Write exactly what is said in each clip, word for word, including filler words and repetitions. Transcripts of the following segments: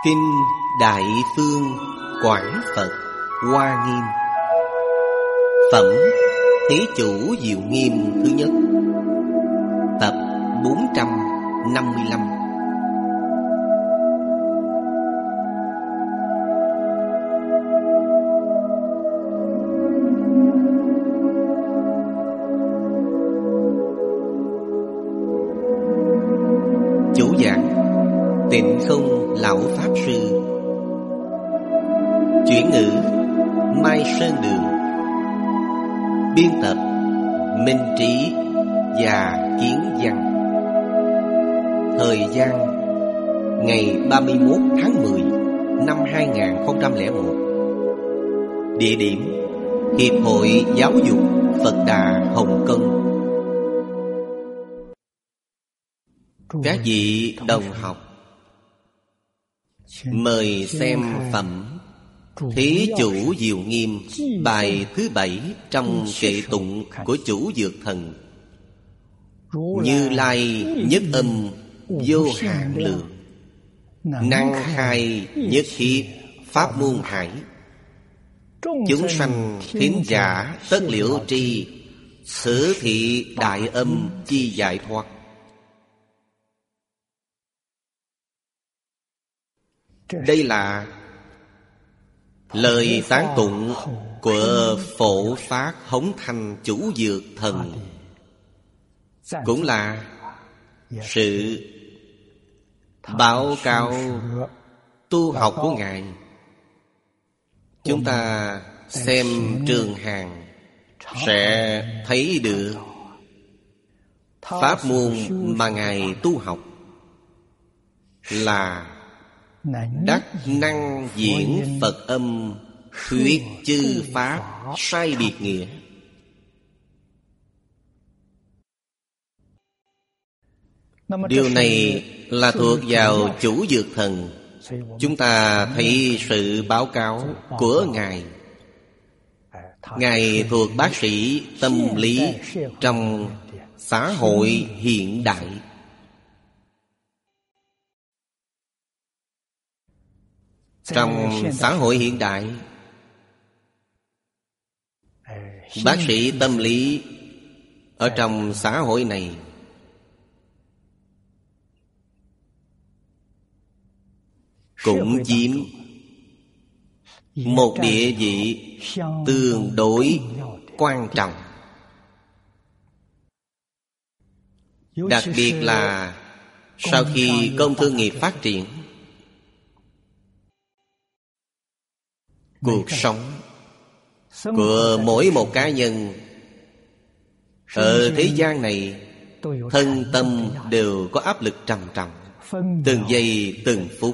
Kinh Đại Phương Quảng Phật Hoa Nghiêm. Phẩm Thế Chủ Diệu Nghiêm thứ nhất. Tập bốn trăm năm mươi lăm. Chủ giảng Tịnh Không Lão Pháp Sư. Chuyển ngữ Mai Sơn Đường. Biên tập Minh Trí và Kiến Văn. Thời gian ngày ba mươi mốt tháng mười năm hai nghìn không trăm lẻ một. Địa điểm Hiệp hội Giáo dục Phật Đà Hồng Kông. Các vị đồng học, mời xem phẩm Thế Chủ Diệu Nghiêm, bài thứ bảy trong kệ tụng của Chủ Dược Thần. Như Lai nhất âm vô hạn lượng, năng khai nhất thiết pháp môn hải. Chúng sanh thính giả tất liễu tri, sử thị đại âm chi giải thoát. Đây là lời tán tụng của Phổ Phát Hống Thanh Chủ Dược Thần, cũng là sự báo cáo tu học của Ngài. Chúng ta xem trường hàng sẽ thấy được pháp môn mà Ngài tu học là đắc năng diễn Phật âm, thuyết chư pháp sai biệt nghĩa. Điều này là thuộc vào Chủ Dược Thần. Chúng ta thấy sự báo cáo của Ngài. Ngài thuộc bác sĩ tâm lý trong xã hội hiện đại. Trong xã hội hiện đại, bác sĩ tâm lý ở trong xã hội này cũng chiếm một địa vị tương đối quan trọng. Đặc biệt là sau khi công thương nghiệp phát triển, cuộc sống của mỗi một cá nhân ở thế gian này, thân tâm đều có áp lực trầm trọng. Từng giây từng phút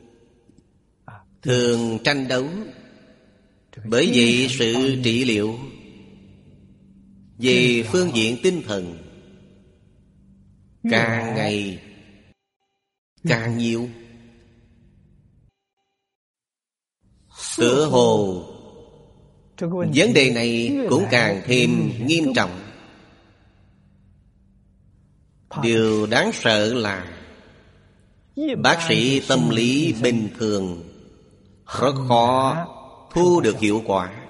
thường tranh đấu. Bởi vậy sự trị liệu về phương diện tinh thần càng ngày càng nhiều. Tựa hồ vấn đề này cũng càng thêm nghiêm trọng. Điều đáng sợ là bác sĩ tâm lý bình thường rất khó thu được hiệu quả.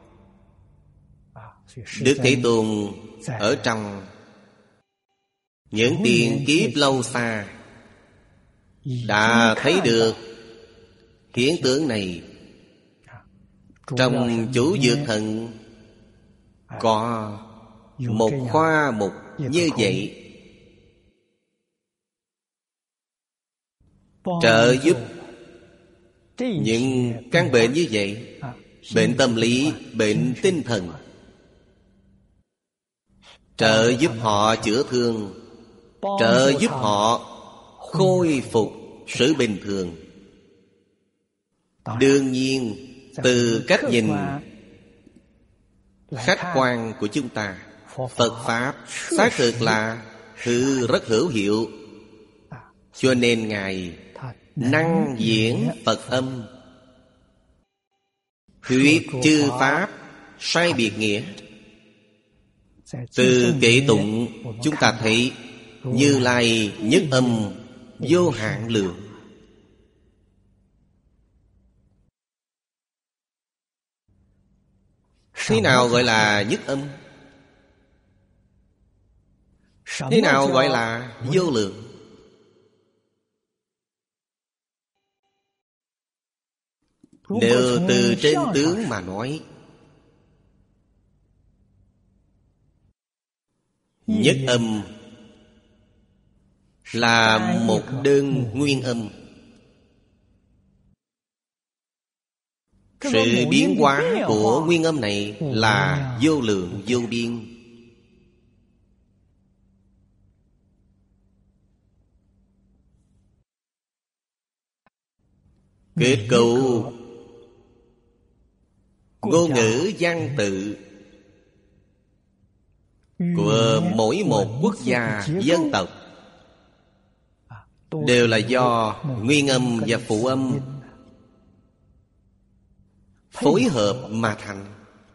Đức Thế Tôn ở trong những tiền kiếp lâu xa đã thấy được hiện tượng này. Trong Chủ Dược Thần có một khoa mục như vậy, trợ giúp những căn bệnh như vậy, bệnh tâm lý, bệnh tinh thần, trợ giúp họ chữa thương, trợ giúp họ khôi phục sự bình thường. Đương nhiên, từ cách nhìn khách quan của chúng ta, Phật Pháp xác thực là thứ rất hữu hiệu. Cho nên Ngài năng diễn Phật âm, thuyết chư pháp sai biệt nghĩa. Từ kệ tụng chúng ta thấy Như Lai nhất âm vô hạn lượng. Thế nào gọi là nhất âm? Thế nào gọi là vô lượng? Nếu từ trên tướng mà nói, nhất âm là một đơn nguyên âm. Sự biến hóa của nguyên âm này là vô lượng vô biên. Kết cấu ngôn ngữ văn tự của mỗi một quốc gia dân tộc đều là do nguyên âm và phụ âm phối hợp mà thành.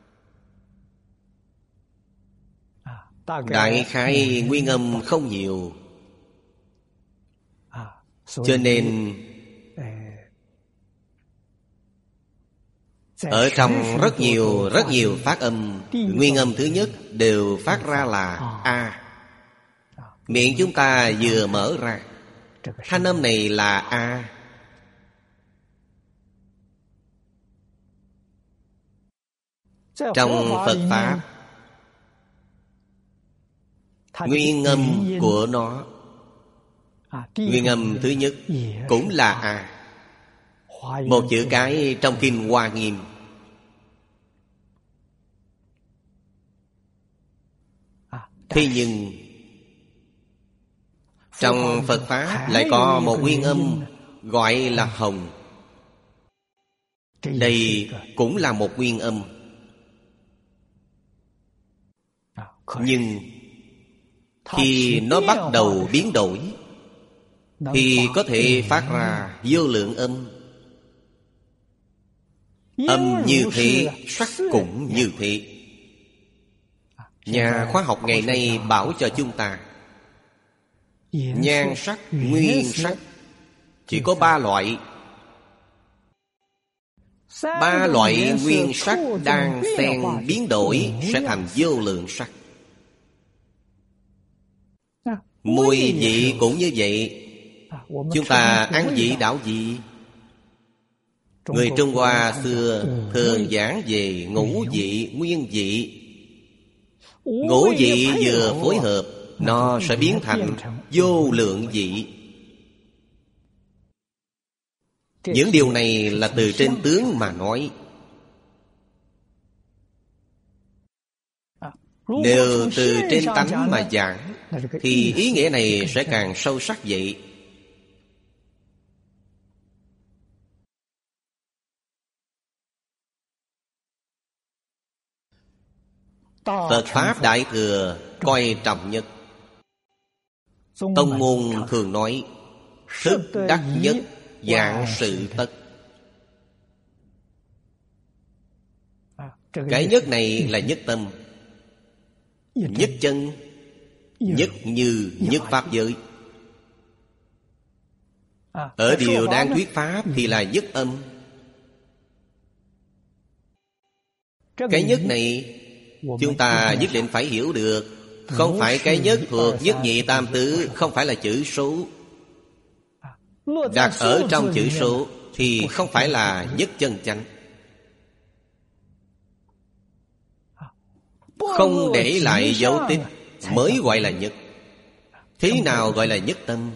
Đại khái nguyên âm không nhiều, cho nên ở trong rất nhiều rất nhiều phát âm, nguyên âm thứ nhất đều phát ra là A. Miệng chúng ta vừa mở ra, thanh âm này là A. Trong Phật Pháp, nguyên âm của nó, nguyên âm thứ nhất cũng là A. Một chữ cái trong Kinh Hoa Nghiêm. Thế nhưng trong Phật Pháp lại có một nguyên âm gọi là hồng. Đây cũng là một nguyên âm, nhưng khi nó bắt đầu biến đổi thì có thể phát ra vô lượng âm. Âm như thế, sắc cũng như thế. Nhà khoa học ngày nay bảo cho chúng ta, nhan sắc, nguyên sắc chỉ có ba loại. Ba loại nguyên sắc đang xen biến đổi sẽ thành vô lượng sắc. Mùi vị cũng như vậy. Chúng ta ăn vị đạo gì? Người Trung Hoa xưa thường giảng về ngũ vị, nguyên vị. Ngũ vị vừa phối hợp, nó sẽ biến thành vô lượng vị. Những điều này là từ trên tướng mà nói. Nếu từ trên tánh mà giảng thì ý nghĩa này sẽ càng sâu sắc vậy. Phật Pháp Đại Thừa coi trọng nhất. Tông môn thường nói thức đắc nhất, dạng sự tất. Cái nhất này là nhất tâm, nhất chân, nhất như, nhất pháp giới. Ở điều đang thuyết Pháp thì là nhất âm. Cái nhất này chúng ta nhất định phải hiểu được. Không phải cái nhất thuộc nhất nhị tam tứ, không phải là chữ số. Đặt ở trong chữ số thì không phải là nhất chân chánh. Không để lại dấu tích mới gọi là nhất. Thế nào gọi là nhất tâm?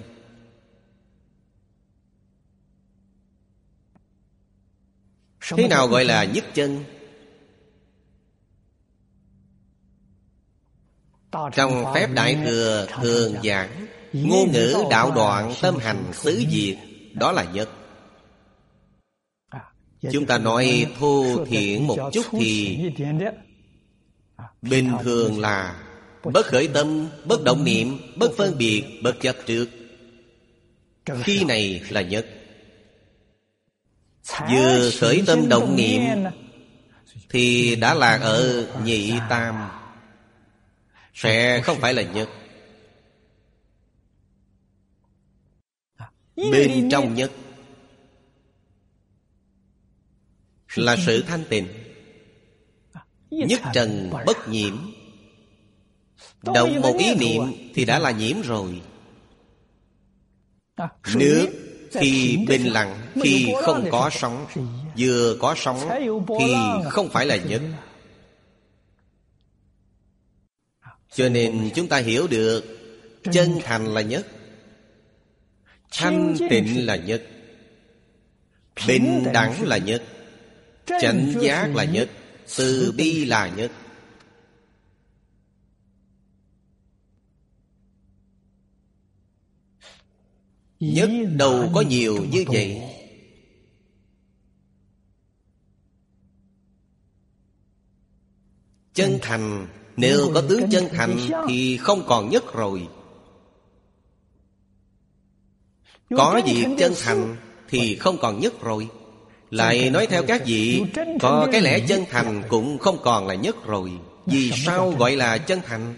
Thế nào gọi là nhất chân? Trong Phép Đại Thừa thường giảng ngôn ngữ đạo đoạn, tâm hành xứ diệt, đó là nhất. Chúng ta nói thô thiển một chút thì bình thường là bất khởi tâm, bất động niệm, bất phân biệt, bất chấp trước. Khi này là nhất. Vừa khởi tâm động niệm thì đã lạc ở nhị tam, sẽ không phải là nhất. Bên trong nhất là sự thanh tịnh. nhất trần bất nhiễm. Động một ý niệm thì đã là nhiễm rồi. Nước khi bình lặng, khi không có sóng, vừa có sóng thì không phải là nhất. Cho nên chúng ta hiểu được chân thành là nhất, thanh tịnh là nhất, bình đẳng là nhất, chánh giác là nhất, từ bi là nhất. Nhất đâu có nhiều như vậy. Chân thành, nếu có tướng chân thành thì không còn nhất rồi. Có việc chân thành thì không còn nhất rồi. Lại nói theo các vị, có cái lẽ chân thành cũng không còn là nhất rồi. Vì sao gọi là chân thành?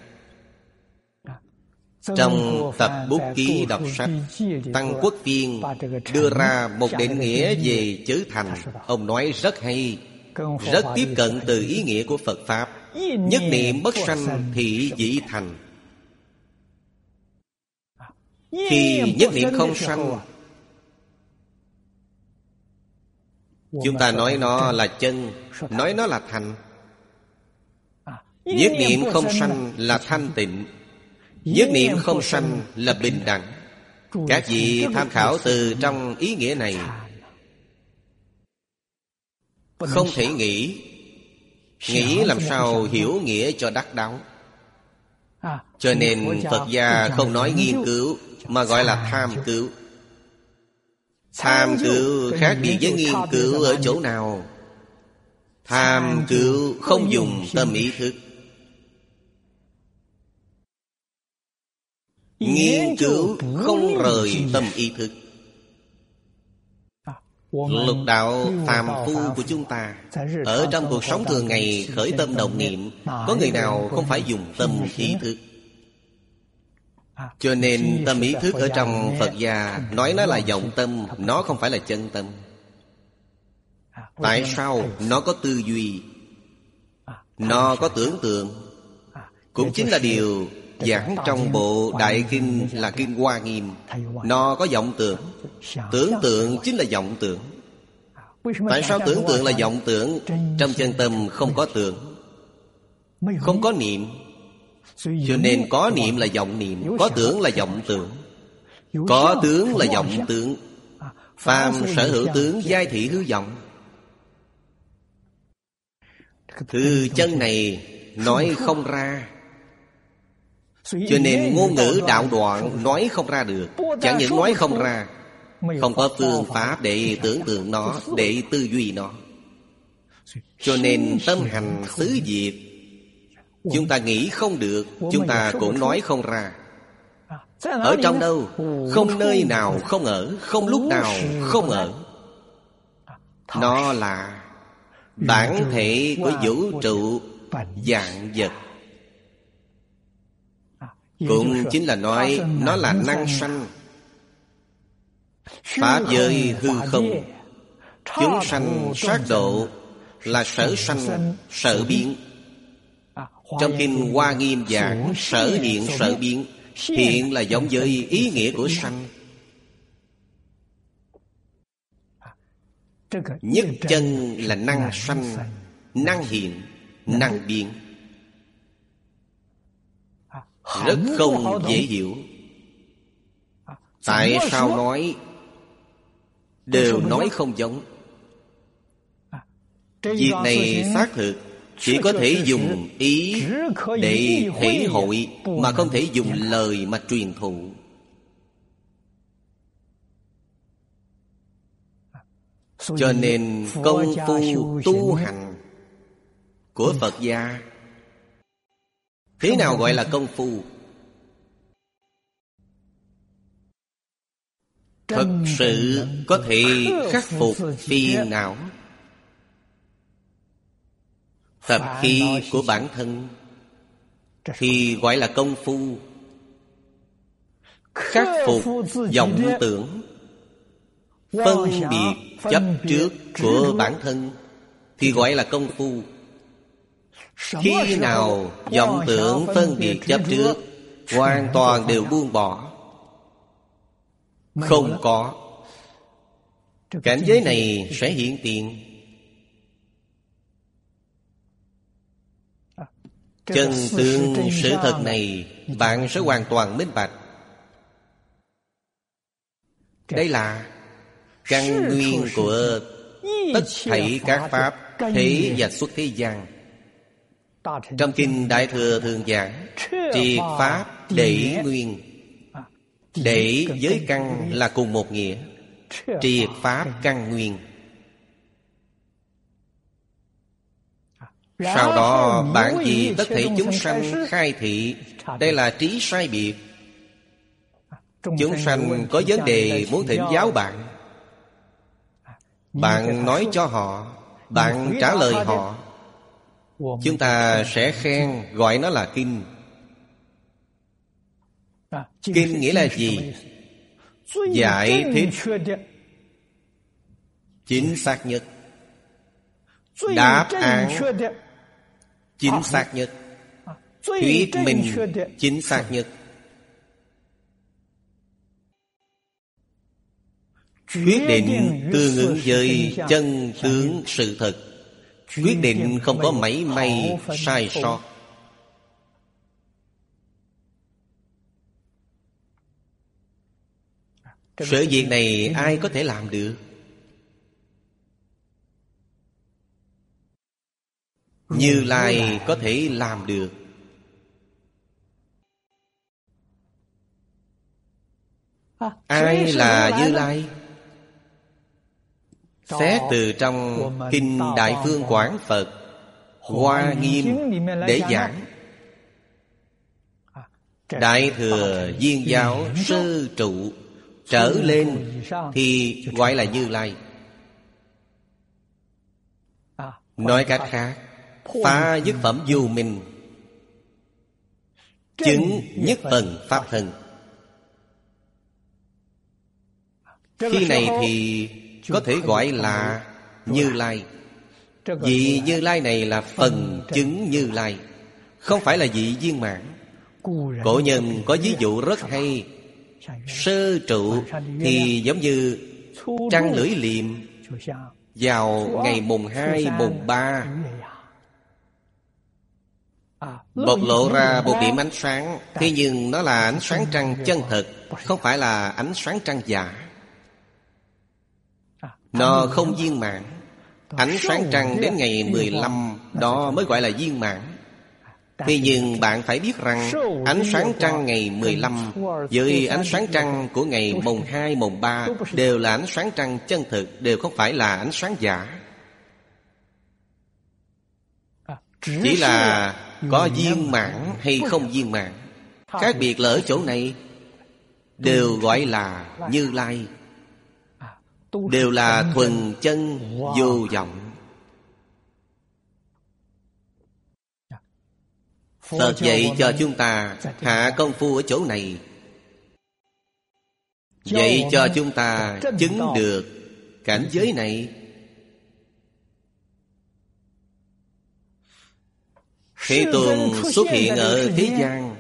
Trong tập bút ký đọc sách, Tăng Quốc Viên đưa ra một định nghĩa về chữ thành. Ông nói rất hay, rất tiếp cận từ ý nghĩa của Phật Pháp. Nhất niệm bất sanh thị dĩ thành. Khi nhất niệm không sanh, chúng ta nói nó là chân, nói nó là thành. Nhất niệm không sanh là thanh tịnh, nhất niệm không sanh là bình đẳng. Các vị tham khảo từ trong ý nghĩa này, không thể nghĩ. Nghĩ làm sao hiểu nghĩa cho đắc đáo. Cho nên Phật gia không nói nghiên cứu, mà gọi là tham cứu. Tham cứu khác biệt với nghiên cứu ở chỗ nào? Tham cứu không dùng tâm ý thức, nghiên cứu không rời tâm ý thức. Lục đạo phàm phu của chúng ta, ở trong cuộc sống thường ngày khởi tâm động niệm, có người nào không phải dùng tâm ý thức? Cho nên tâm ý thức ở trong Phật gia nói nó là vọng tâm, nó không phải là chân tâm. Tại sao? Nó có tư duy, nó có tưởng tượng. Cũng chính là điều giảng trong bộ Đại Kinh là Kinh Hoa Nghiêm. Nó có vọng tưởng. Tưởng tượng chính là vọng tưởng. Tại sao tưởng tượng là vọng tưởng? Trong chân tâm không có tưởng, không có niệm. Cho nên có niệm là vọng niệm, có tưởng là vọng tưởng. Có tướng là vọng tướng. Phàm sở hữu tướng, giai thị hư vọng. Thứ chân này nói không ra. Cho nên ngôn ngữ đạo đoạn nói không ra được. Chẳng những nói không ra, không có phương pháp để tưởng tượng nó, để tư duy nó. Cho nên tâm hành xứ diệt, chúng ta nghĩ không được, chúng ta cũng nói không ra. Ở trong đâu? Không nơi nào không ở, không lúc nào không ở. Nó là bản thể của vũ trụ vạn vật. Cũng chính là nói nó là năng sanh. Pháp giới hư không, chúng sanh sát độ là sở sanh sở biến. Trong Kinh Hoa Nghiêm giảng sở hiện sở biến. Hiện là giống với ý nghĩa của sanh. Nhất chân là năng sanh, năng hiện, năng biến. Rất không dễ hiểu. Tại sao nói đều nói không giống? Việc này xác thực chỉ có thể dùng ý để thể hội, mà không thể dùng lời mà truyền thụ. Cho nên công phu tu hành của Phật gia, thế nào gọi là công phu? Thật sự có thể khắc phục phiền não, tập khí của bản thân, thì gọi là công phu. Khắc phục vọng tưởng, phân biệt chấp trước của bản thân, thì gọi là công phu. Khi nào vọng tưởng phân biệt chấp trước hoàn toàn đều buông bỏ, không có, cảnh giới này sẽ hiện tiền. Chân tướng sự thật này bạn sẽ hoàn toàn minh bạch. Đây là căn nguyên của tất thảy các pháp thế và xuất thế gian. Trong kinh Đại Thừa thường giảng triệt pháp đệ nguyên. Đệ với căn là cùng một nghĩa. Triệt pháp căn nguyên. Sau đó bản vì tất thảy chúng sanh khai thị. Đây là trí sai biệt. Chúng sanh có vấn đề muốn thỉnh giáo bạn, bạn nói cho họ, bạn trả lời họ. Chúng ta sẽ khen, gọi nó là kinh. Kinh nghĩa là gì? Giải thích chính xác nhất, đáp án chính xác nhất, thuyết minh chính xác nhất. Quyết định tương ứng với chân tướng sự thật. Quyết định không có mảy may sai sót. Sự việc này ai có thể làm được? Như Lai có thể làm được. Ai là Như Lai? Xét từ trong Kinh Đại Phương Quảng Phật Hoa Nghiêm để giảng, Đại Thừa Viên Giáo Sơ Trụ trở lên thì gọi là Như Lai. Nói cách khác, phá dứt phẩm vô minh, chứng nhất tầng pháp thân. Khi này thì có thể gọi là Như Lai. Vị Như Lai này là phần chứng Như Lai, không phải là vị viên mãn. Cổ nhân có ví dụ rất hay. Sơ trụ thì giống như trăng lưỡi liềm vào ngày mùng hai, mùng ba, bộc lộ ra một điểm ánh sáng. Thế nhưng nó là ánh sáng trăng chân thật, không phải là ánh sáng trăng giả. Nó không viên mãn. Ánh sáng trăng đến ngày mười lăm đó mới gọi là viên mãn. Thế nhưng bạn phải biết rằng ánh sáng trăng ngày mười lăm với ánh sáng trăng của ngày mùng hai, mùng ba đều là ánh sáng trăng chân thực, đều không phải là ánh sáng giả. Chỉ là có viên mãn hay không viên mãn. Khác biệt là ở chỗ này. Đều gọi là Như Lai, đều là thuần chân vô vọng. Phật dạy cho chúng ta hạ công phu ở chỗ này, dạy cho chúng ta chứng được cảnh giới này. Thế Tôn xuất hiện ở thế gian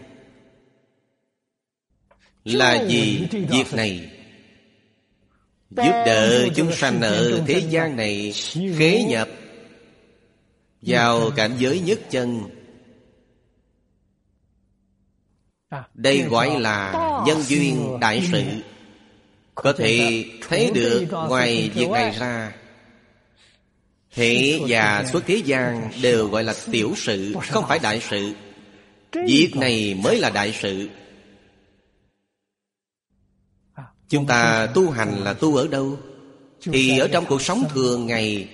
là vì việc này, giúp đỡ chúng sanh ở thế gian này khế nhập vào cảnh giới nhất chân. Đây gọi là nhân duyên đại sự. Có thể thấy được ngoài việc này ra, thế và xuất thế gian đều gọi là tiểu sự, không phải đại sự. Việc này mới là đại sự. Chúng ta tu hành là tu ở đâu? Thì ở trong cuộc sống thường ngày,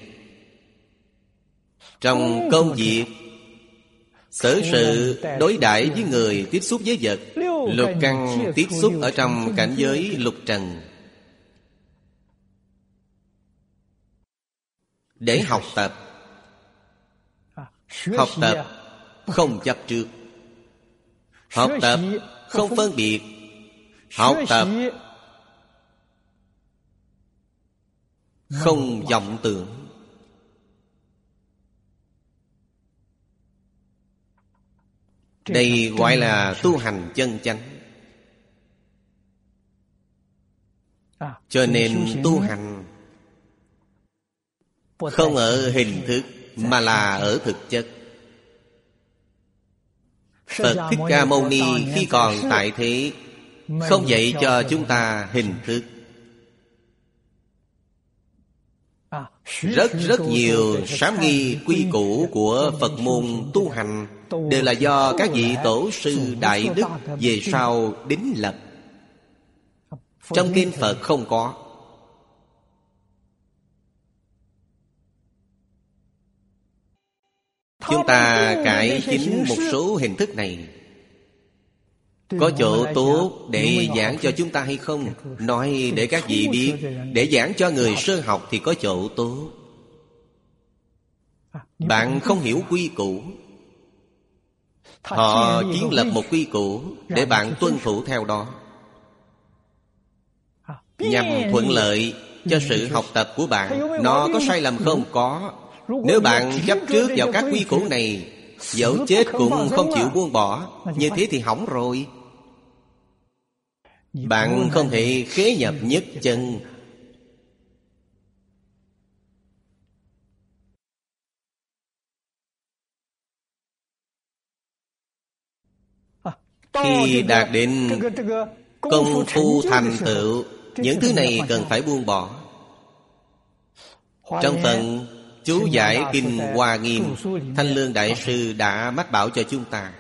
trong công việc, xử sự, đối đãi với người, tiếp xúc với vật. Lục căn tiếp xúc ở trong cảnh giới lục trần. Để học tập. Học tập không chấp trước. Học tập không phân biệt. Học tập không vọng tưởng. Đây gọi là tu hành chân chánh. Cho nên tu hành không ở hình thức mà là ở thực chất. Phật Thích Ca Mâu Ni khi còn tại thế không dạy cho chúng ta hình thức. Rất rất nhiều sám nghi quy củ của Phật môn tu hành đều là do các vị tổ sư đại đức về sau đính lập. Trong kinh Phật không có. Chúng ta cải chính một số hình thức này có chỗ tốt để giảng cho chúng ta hay không? Nói để các vị biết. Để giảng cho người sơ học thì có chỗ tốt. Bạn không hiểu quy củ, họ kiến lập một quy củ để bạn tuân thủ theo đó, nhằm thuận lợi cho sự học tập của bạn. Nó có sai lầm không? Có. Nếu bạn chấp trước vào các quy củ này, dẫu chết cũng không chịu buông bỏ, như thế thì hỏng rồi. Bạn không thể khế nhập nhất chân. Khi đạt đến công phu thành tựu, những thứ này cần phải buông bỏ. Trong phần chú giải Kinh Hoa Nghiêm, Thanh Lương Đại Sư đã mách bảo cho chúng ta,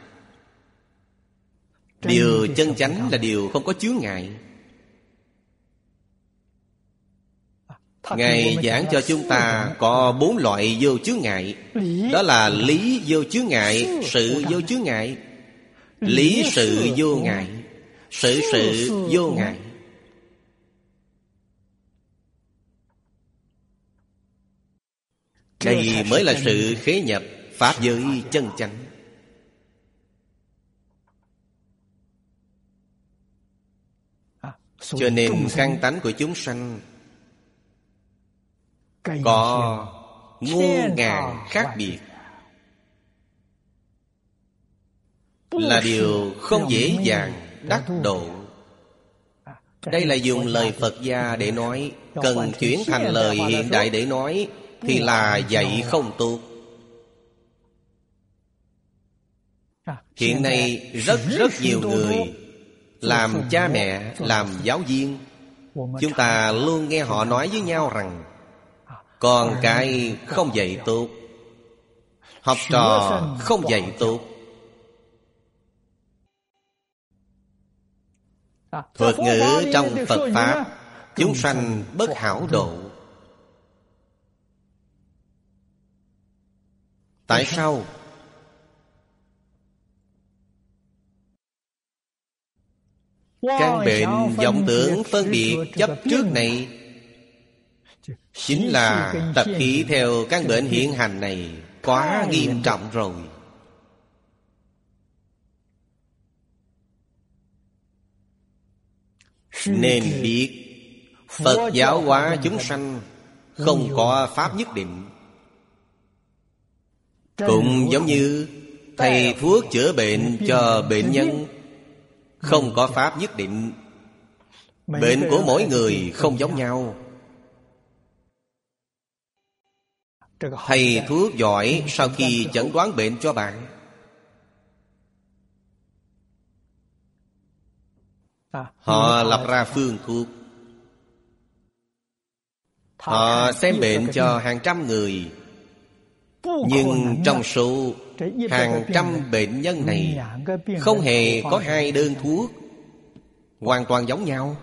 điều chân chánh là điều không có chướng ngại. Ngài giảng cho chúng ta có bốn loại vô chướng ngại. Đó là lý vô chướng ngại, sự vô chướng ngại. Lý sự vô ngại, sự sự vô ngại. Đây mới là sự khế nhập pháp giới chân chánh. Cho nên căn tánh của chúng sanh có muôn ngàn khác biệt, là điều không dễ dàng đắc độ. Đây là dùng lời Phật gia để nói. Cần chuyển thành lời hiện đại để nói thì là dạy không tốt. Hiện nay rất rất nhiều người làm cha mẹ, làm giáo viên, chúng ta luôn nghe họ nói với nhau rằng con cái không dạy tốt, học trò không dạy tốt. Thuật ngữ trong Phật Pháp, chúng sanh bất hảo độ. Tại sao? Căn bệnh vọng tưởng phân biệt chấp trước này chính là tập khí theo căn bệnh hiện hành này quá nghiêm trọng rồi. Nên biết Phật giáo hóa chúng sanh không có pháp nhất định. Cũng giống như thầy thuốc chữa bệnh cho bệnh nhân, không có pháp nhất định. Bệnh của mỗi người không giống nhau. Thầy thuốc giỏi sau khi chẩn đoán bệnh cho bạn, họ lập ra phương thuốc. Họ xem bệnh cho hàng trăm người, nhưng trong số hàng trăm bệnh nhân này không hề có hai đơn thuốc hoàn toàn giống nhau.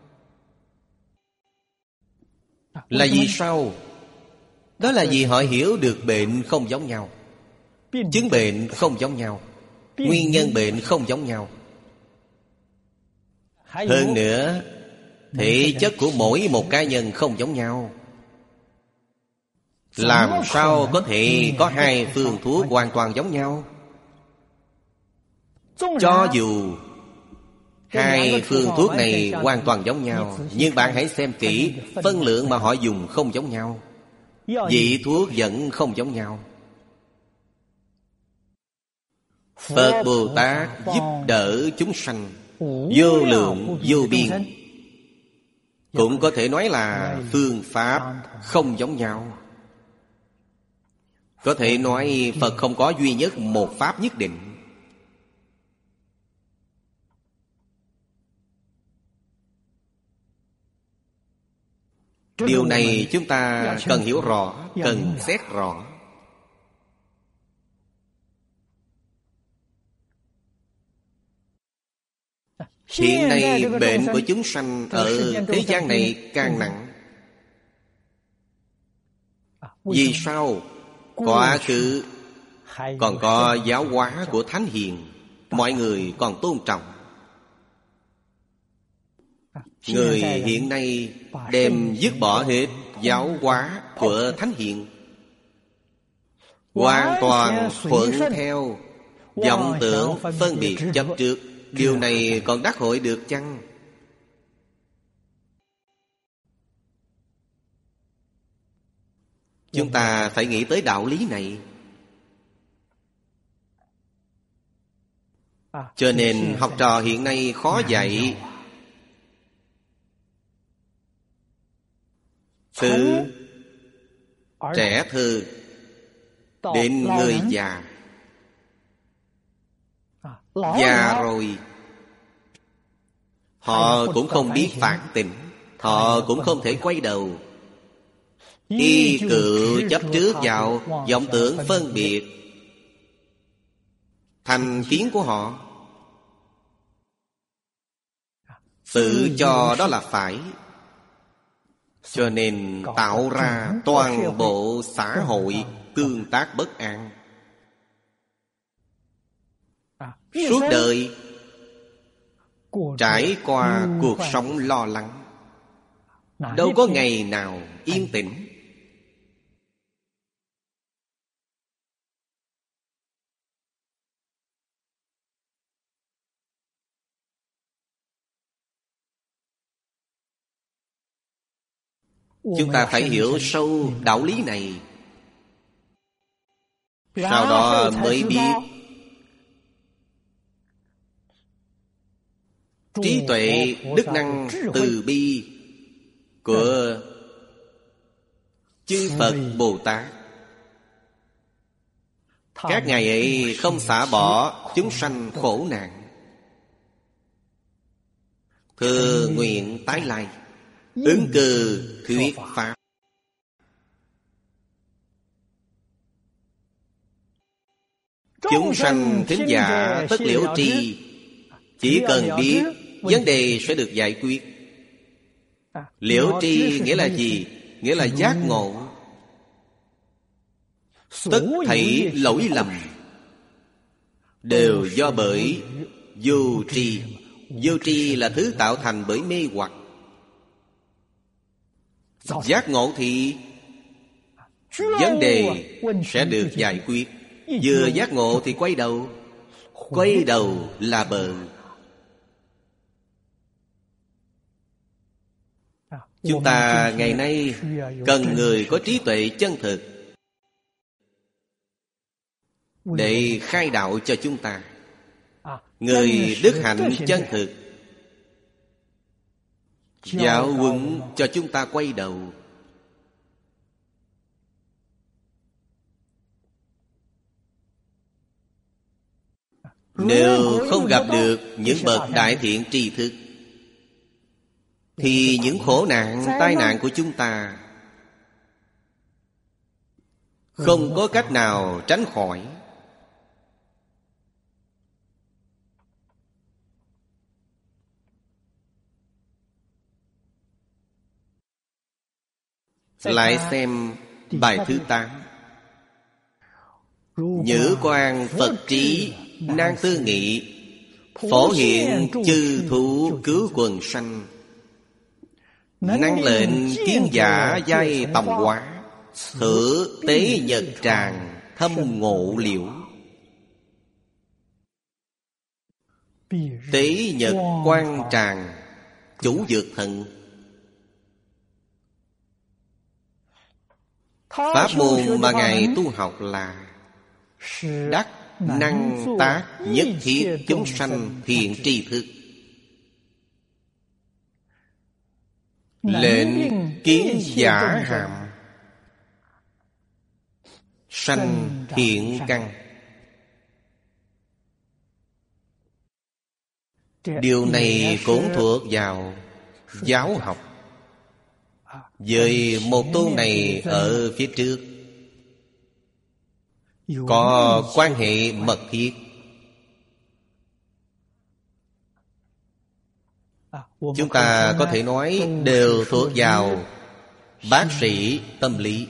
Là vì sao? Đó là vì họ hiểu được bệnh không giống nhau, chứng bệnh không giống nhau, nguyên nhân bệnh không giống nhau. Hơn nữa, thể chất của mỗi một cá nhân không giống nhau. Làm sao có thể có hai phương thuốc hoàn toàn giống nhau? Cho dù hai phương thuốc này hoàn toàn giống nhau, nhưng bạn hãy xem kỹ, phân lượng mà họ dùng không giống nhau, vị thuốc vẫn không giống nhau. Phật Bồ Tát giúp đỡ chúng sanh vô lượng vô biên. Cũng có thể nói là phương pháp không giống nhau. Có thể nói Phật không có duy nhất một pháp nhất định. Điều này chúng ta cần hiểu rõ, cần xét rõ. Hiện nay bệnh của chúng sanh ở thế gian này càng nặng. Vì sao? Quá khứ còn có giáo hóa của Thánh Hiền, mọi người còn tôn trọng. Người hiện nay đem dứt bỏ hết giáo hóa của Thánh Hiền, hoàn toàn thuận theo vọng tưởng phân biệt chấp trước. Điều này còn đắc hội được chăng? Chúng ta phải nghĩ tới đạo lý này. Cho nên học trò hiện nay khó dạy. Từ trẻ thơ đến người già, già rồi họ cũng không biết phản tỉnh, họ cũng không thể quay đầu. Y cự chấp trước vào vọng tưởng phân biệt thành kiến của họ, tự cho đó là phải. Cho nên tạo ra toàn bộ xã hội tương tác bất an. Suốt đời trải qua cuộc sống lo lắng, đâu có ngày nào yên tĩnh. Chúng ta phải hiểu sâu đạo lý này, sau đó mới biết trí tuệ, đức năng, từ bi của chư Phật Bồ Tát. Các ngài ấy không xả bỏ chúng sanh khổ nạn, thừa nguyện tái lai, ứng cư thuyết pháp. Chúng sanh thính giả tất liễu tri, chỉ cần biết vấn đề sẽ được giải quyết. Liễu tri nghĩa là gì? Nghĩa là giác ngộ. Tất thảy lỗi lầm đều do bởi vô tri. Vô tri là thứ tạo thành bởi mê hoặc. Giác ngộ thì vấn đề sẽ được giải quyết. Vừa giác ngộ thì quay đầu. Quay đầu là bờ. Chúng ta ngày nay cần người có trí tuệ chân thực để khai đạo cho chúng ta. Người đức hạnh chân thực giáo huấn cho chúng ta quay đầu. Nếu không gặp được những bậc đại thiện tri thức thì những khổ nạn, tai nạn của chúng ta không có cách nào tránh khỏi. Lại xem bài thứ tám. Nhữ quan Phật trí nan tư nghị, phổ hiện chư thú cứu quần sanh. Năng lệnh kiến giả giai tòng hóa, thử tế nhật tràng thâm ngộ liễu. Tế nhật quan tràng chủ dược thần. Pháp môn mà Ngài tu học là đắc năng tác nhất thiết chúng sanh thiện tri thức. Lệnh kiến giả hàm sanh thiện căn. Điều này cũng thuộc vào giáo học. Với một câu này ở phía trước có quan hệ mật thiết. Chúng ta có thể nói đều thuộc vào bác sĩ tâm lý.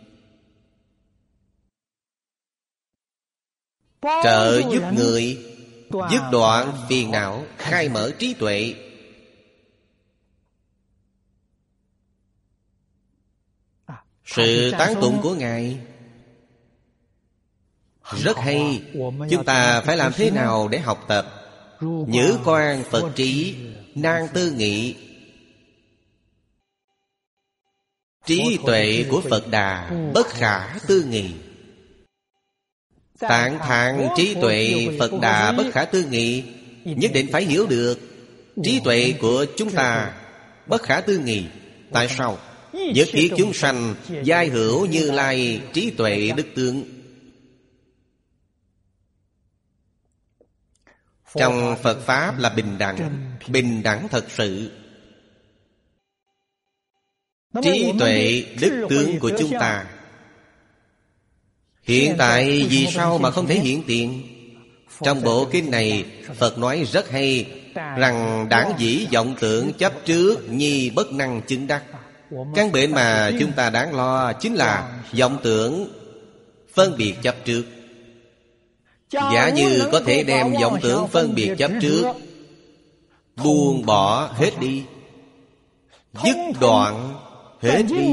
Trợ giúp người dứt đoạn phiền não, khai mở trí tuệ. Sự tán tụng của Ngài rất hay. Chúng ta phải làm thế nào để học tập? Nhữ quan Phật trí, nan tư nghị. Trí tuệ của Phật Đà bất khả tư nghị. Tạng thạng trí tuệ Phật Đà bất khả tư nghị. Nhất định phải hiểu được trí tuệ của chúng ta bất khả tư nghị. Tại sao? Nhất thiết chúng sanh giai hữu Như Lai trí tuệ đức tướng. Trong Phật Pháp là bình đẳng. Bình đẳng thật sự. Trí tuệ đức tướng của chúng ta hiện tại vì sao mà không thể hiện tiền? Trong bộ kinh này Phật nói rất hay rằng đảng dĩ vọng tưởng chấp trước nhi bất năng chứng đắc. Căn bệnh mà chúng ta đáng lo chính là vọng tưởng phân biệt chấp trước. Giả như có thể đem vọng tưởng phân biệt chấp trước buông bỏ hết đi, dứt đoạn hết đi,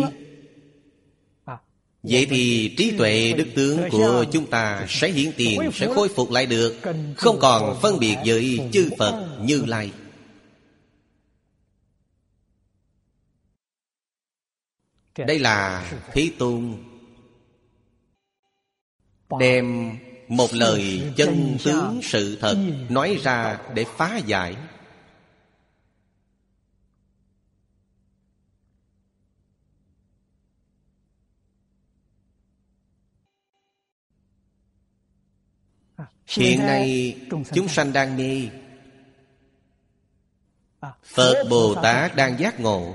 vậy thì trí tuệ đức tướng của chúng ta sẽ hiển tiền, sẽ khôi phục lại được, không còn phân biệt với chư Phật Như Lai. Đây là Thế Tôn đem một lời chân tướng sự thật nói ra để phá giải. Hiện nay chúng sanh đang mê, Phật Bồ Tát đang giác ngộ.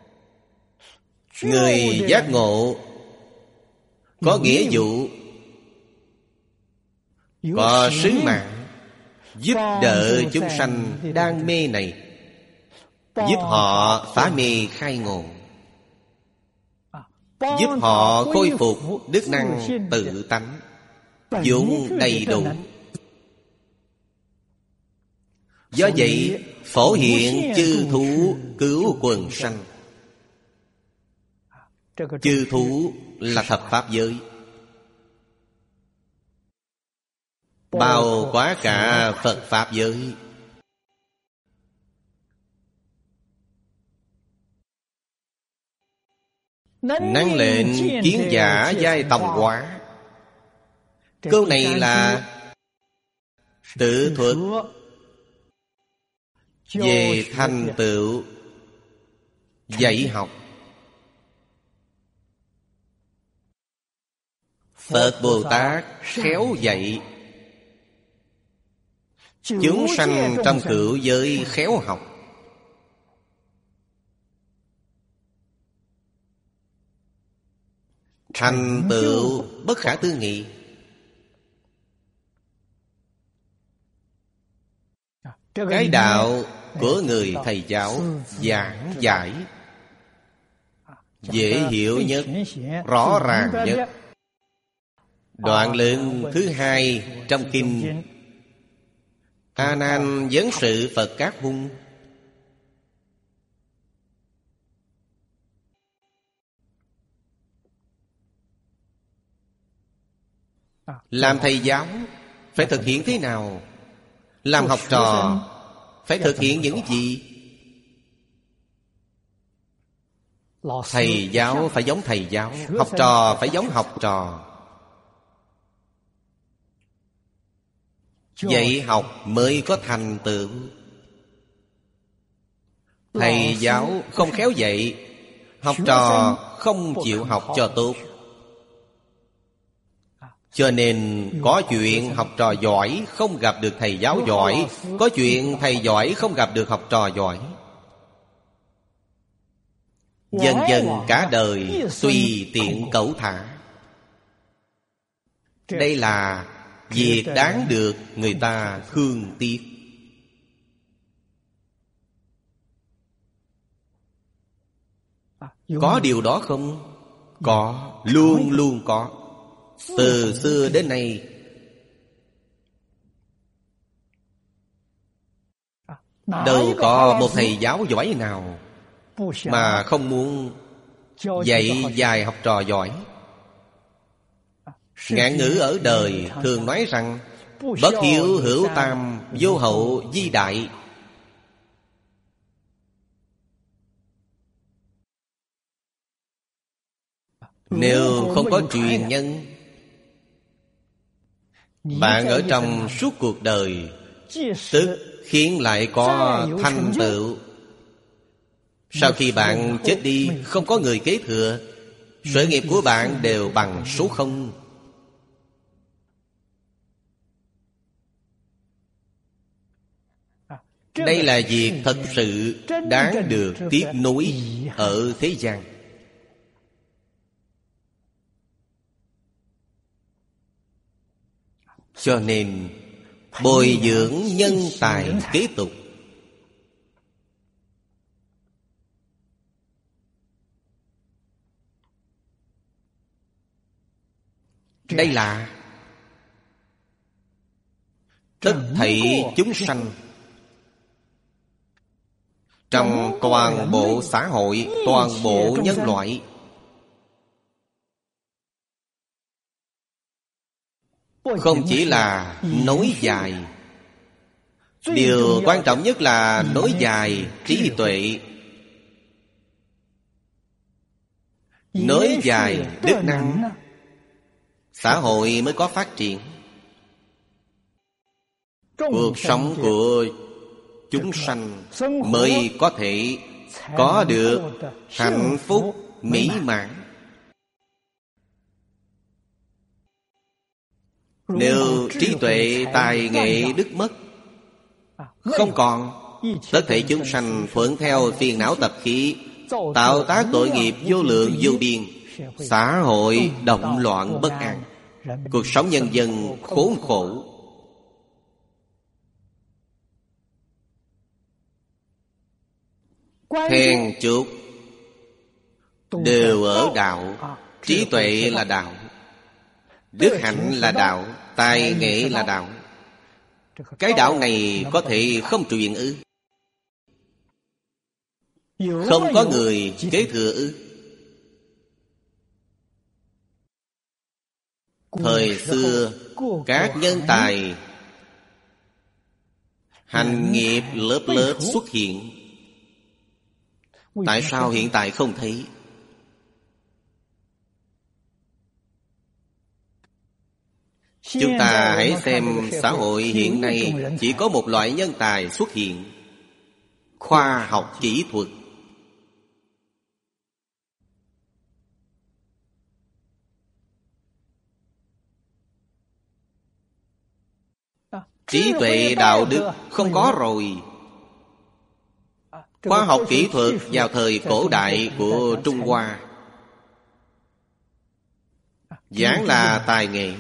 Người giác ngộ có nghĩa vụ, có sứ mạng giúp đỡ chúng sanh đang mê này, giúp họ phá mê khai ngộ, giúp họ khôi phục đức năng tự tánh vốn đầy đủ. Do vậy phổ hiện chư thú cứu quần sanh. Chư thú là thập pháp giới, bao quát cả Phật pháp giới. Năng lệnh kiến giả giai tòng hóa. Câu này là tự thuật về thành tựu dạy học. Phật Bồ Tát khéo dạy, chúng sanh trong cửu giới khéo học. Thành tựu bất khả tư nghị. Cái đạo của người thầy giáo giảng giải dễ hiểu nhất, rõ ràng nhất. Đoạn lệnh thứ hai trong kinh A Nan vấn sự Phật Các Hung. Làm thầy giáo phải thực hiện thế nào? Làm học trò phải thực hiện những gì? Thầy giáo phải giống thầy giáo, học trò phải giống học trò. Dạy học mới có thành tựu. Thầy giáo không khéo dạy, học trò không chịu học cho tốt. Cho nên có chuyện học trò giỏi không gặp được thầy giáo giỏi, có chuyện thầy giỏi không gặp được học trò giỏi. Dần dần cả đời tùy tiện cẩu thả. Đây là việc đáng được người ta thương tiếc. Có điều đó không? Có, luôn luôn có. Từ xưa đến nay, đâu có một thầy giáo giỏi nào mà không muốn dạy vài học trò giỏi. Ngạn ngữ ở đời thường nói rằng bất hiếu hữu tam, vô hậu vi đại. Nếu không có truyền nhân, bạn ở trong suốt cuộc đời tức khiến lại có thành tựu. Sau khi bạn chết đi, không có người kế thừa, sự nghiệp của bạn đều bằng số không. Đây là việc thật sự đáng được tiếc nuối ở thế gian. Cho nên bồi dưỡng nhân tài kế tục. Đây là tất thảy chúng sanh trong toàn bộ xã hội, toàn bộ nhân loại. Không chỉ là nối dài, điều quan trọng nhất là nối dài trí tuệ, nối dài đức năng, xã hội mới có phát triển. Cuộc sống của chúng sanh mới có thể có được hạnh phúc mỹ mãn. Nếu trí tuệ, tài nghệ, đức mất, không còn, tất thể chúng sanh thuận theo phiền não tập khí, tạo tác tội nghiệp vô lượng vô biên, xã hội động loạn bất an, cuộc sống nhân dân khốn khổ. Then chốt đều ở đạo. Trí tuệ là đạo, đức hạnh là đạo, tài nghệ là đạo. Cái đạo này có thể không truyền ư? Không có người kế thừa ư? Thời xưa các nhân tài hành nghiệp lớp lớp xuất hiện. Tại sao hiện tại không thấy? Chúng ta hãy xem xã hội hiện nay chỉ có một loại nhân tài xuất hiện: khoa học kỹ thuật. Trí tuệ đạo đức không có rồi. Khoa học kỹ thuật vào thời cổ đại của Trung Hoa giảng là tài nghệ.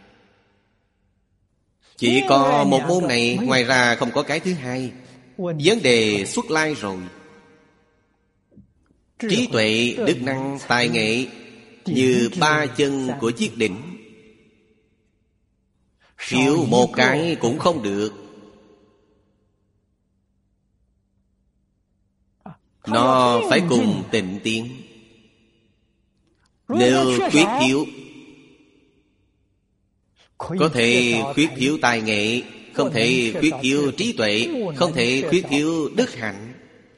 Chỉ có một môn này, ngoài ra không có cái thứ hai. Vấn đề xuất lai rồi. Trí tuệ, đức năng, tài nghệ như ba chân của chiếc đỉnh, thiếu một cái cũng không được. Nó phải cùng tịnh tiến. Nếu khuyết thiếu, có thể khuyết thiếu tài nghệ, không thể khuyết thiếu trí tuệ, không thể khuyết thiếu đức hạnh.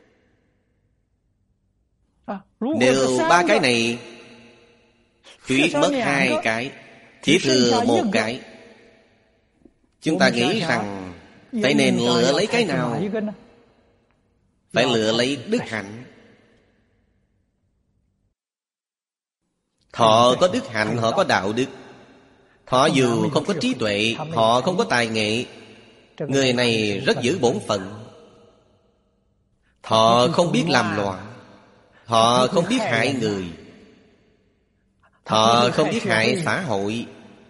Nếu ba cái này khuyết mất hai cái, chỉ thừa một cái, Chúng ta nghĩ rằng phải nên lựa lấy cái nào? Phải lựa lấy đức hạnh. Họ có đức hạnh, họ có đạo đức. Họ dù không có trí tuệ, họ không có tài nghệ, người này rất giữ bổn phận. Họ không biết làm loạn, họ không biết hại người, họ không biết hại xã hội.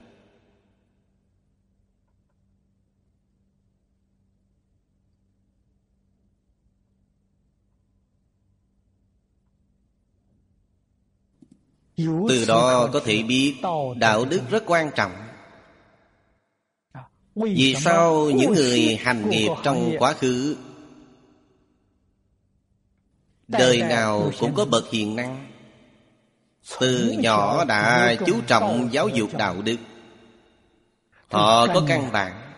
Từ đó có thể biết đạo đức rất quan trọng. Vì sao những người hành nghiệp trong quá khứ đời nào cũng có bậc hiền năng, từ nhỏ đã chú trọng giáo dục đạo đức. Họ có căn bản.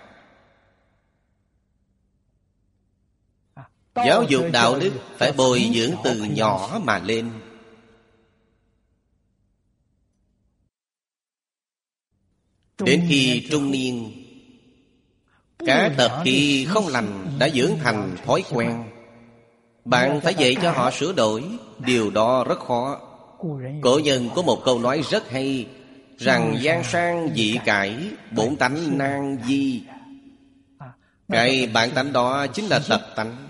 Giáo dục đạo đức phải bồi dưỡng từ nhỏ mà lên. Đến khi trung niên, các tập khí không lành đã dưỡng thành thói quen. Bạn phải dạy cho họ sửa đổi. Điều đó rất khó. Cổ nhân có một câu nói rất hay, rằng gian sang dị cải, bổn tánh nan di. Cái bản tánh đó chính là tập tánh.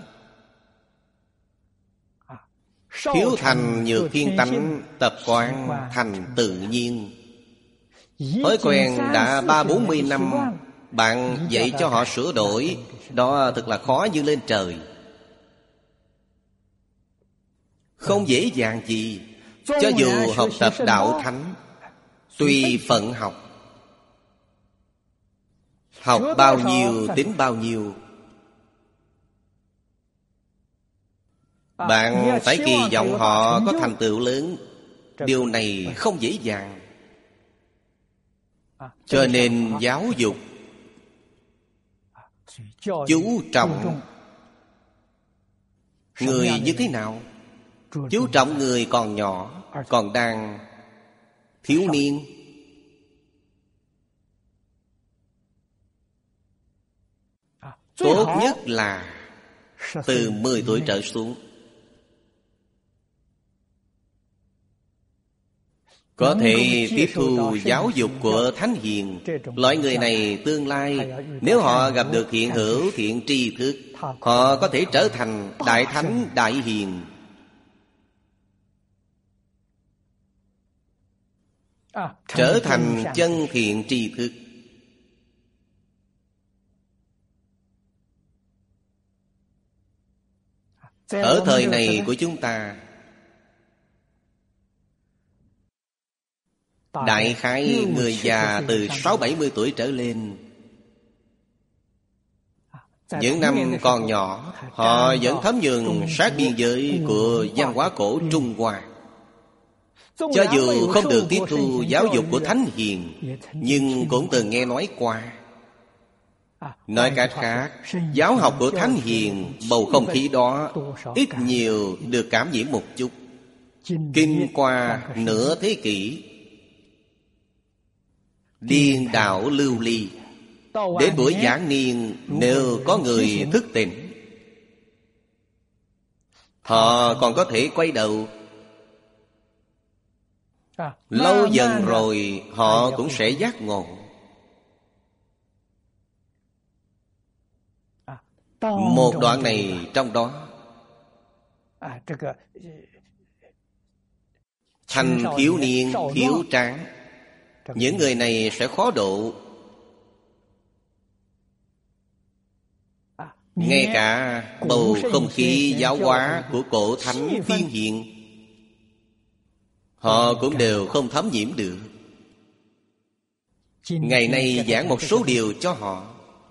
Thiếu thành nhược thiên tánh, tập quán thành tự nhiên. Thói quen đã ba bốn mươi năm, bạn dạy cho họ sửa đổi, đó thật là khó như lên trời. Không dễ dàng gì. Cho dù học tập đạo thánh, tùy phận học, học bao nhiêu tính bao nhiêu. Bạn phải kỳ vọng họ có thành tựu lớn. Điều này không dễ dàng. Cho nên giáo dục chú trọng người như thế nào? Chú trọng người còn nhỏ, còn đang thiếu niên. Tốt nhất là từ mười tuổi trở xuống. Có thể tiếp thu giáo dục của thánh hiền. Loại người này tương lai, nếu họ gặp được hiện hữu thiện tri thức, họ có thể trở thành đại thánh đại hiền. Trở thành chân thiện tri thức. Ở thời này của chúng ta, đại khái người già từ sáu bảy mươi tuổi trở lên, những năm còn nhỏ, họ vẫn thấm nhuần sát biên giới của văn hóa cổ Trung Hoa. Cho dù không được tiếp thu giáo dục của thánh hiền, nhưng cũng từng nghe nói qua. Nói cách khác, giáo học của thánh hiền, bầu không khí đó ít nhiều được cảm nhiễm một chút. Kinh qua nửa thế kỷ, điên đảo lưu ly. Đến buổi giảng niên, nếu có người thức tỉnh, họ còn có thể quay đầu. Lâu dần rồi họ cũng sẽ giác ngộ. Một đoạn này trong đó, thanh thiếu niên, thiếu tráng, những người này sẽ khó độ. Ngay cả bầu không khí giáo hóa của cổ thánh tiên hiền, họ cũng đều không thấm nhiễm được. Ngày nay giảng một số điều cho họ,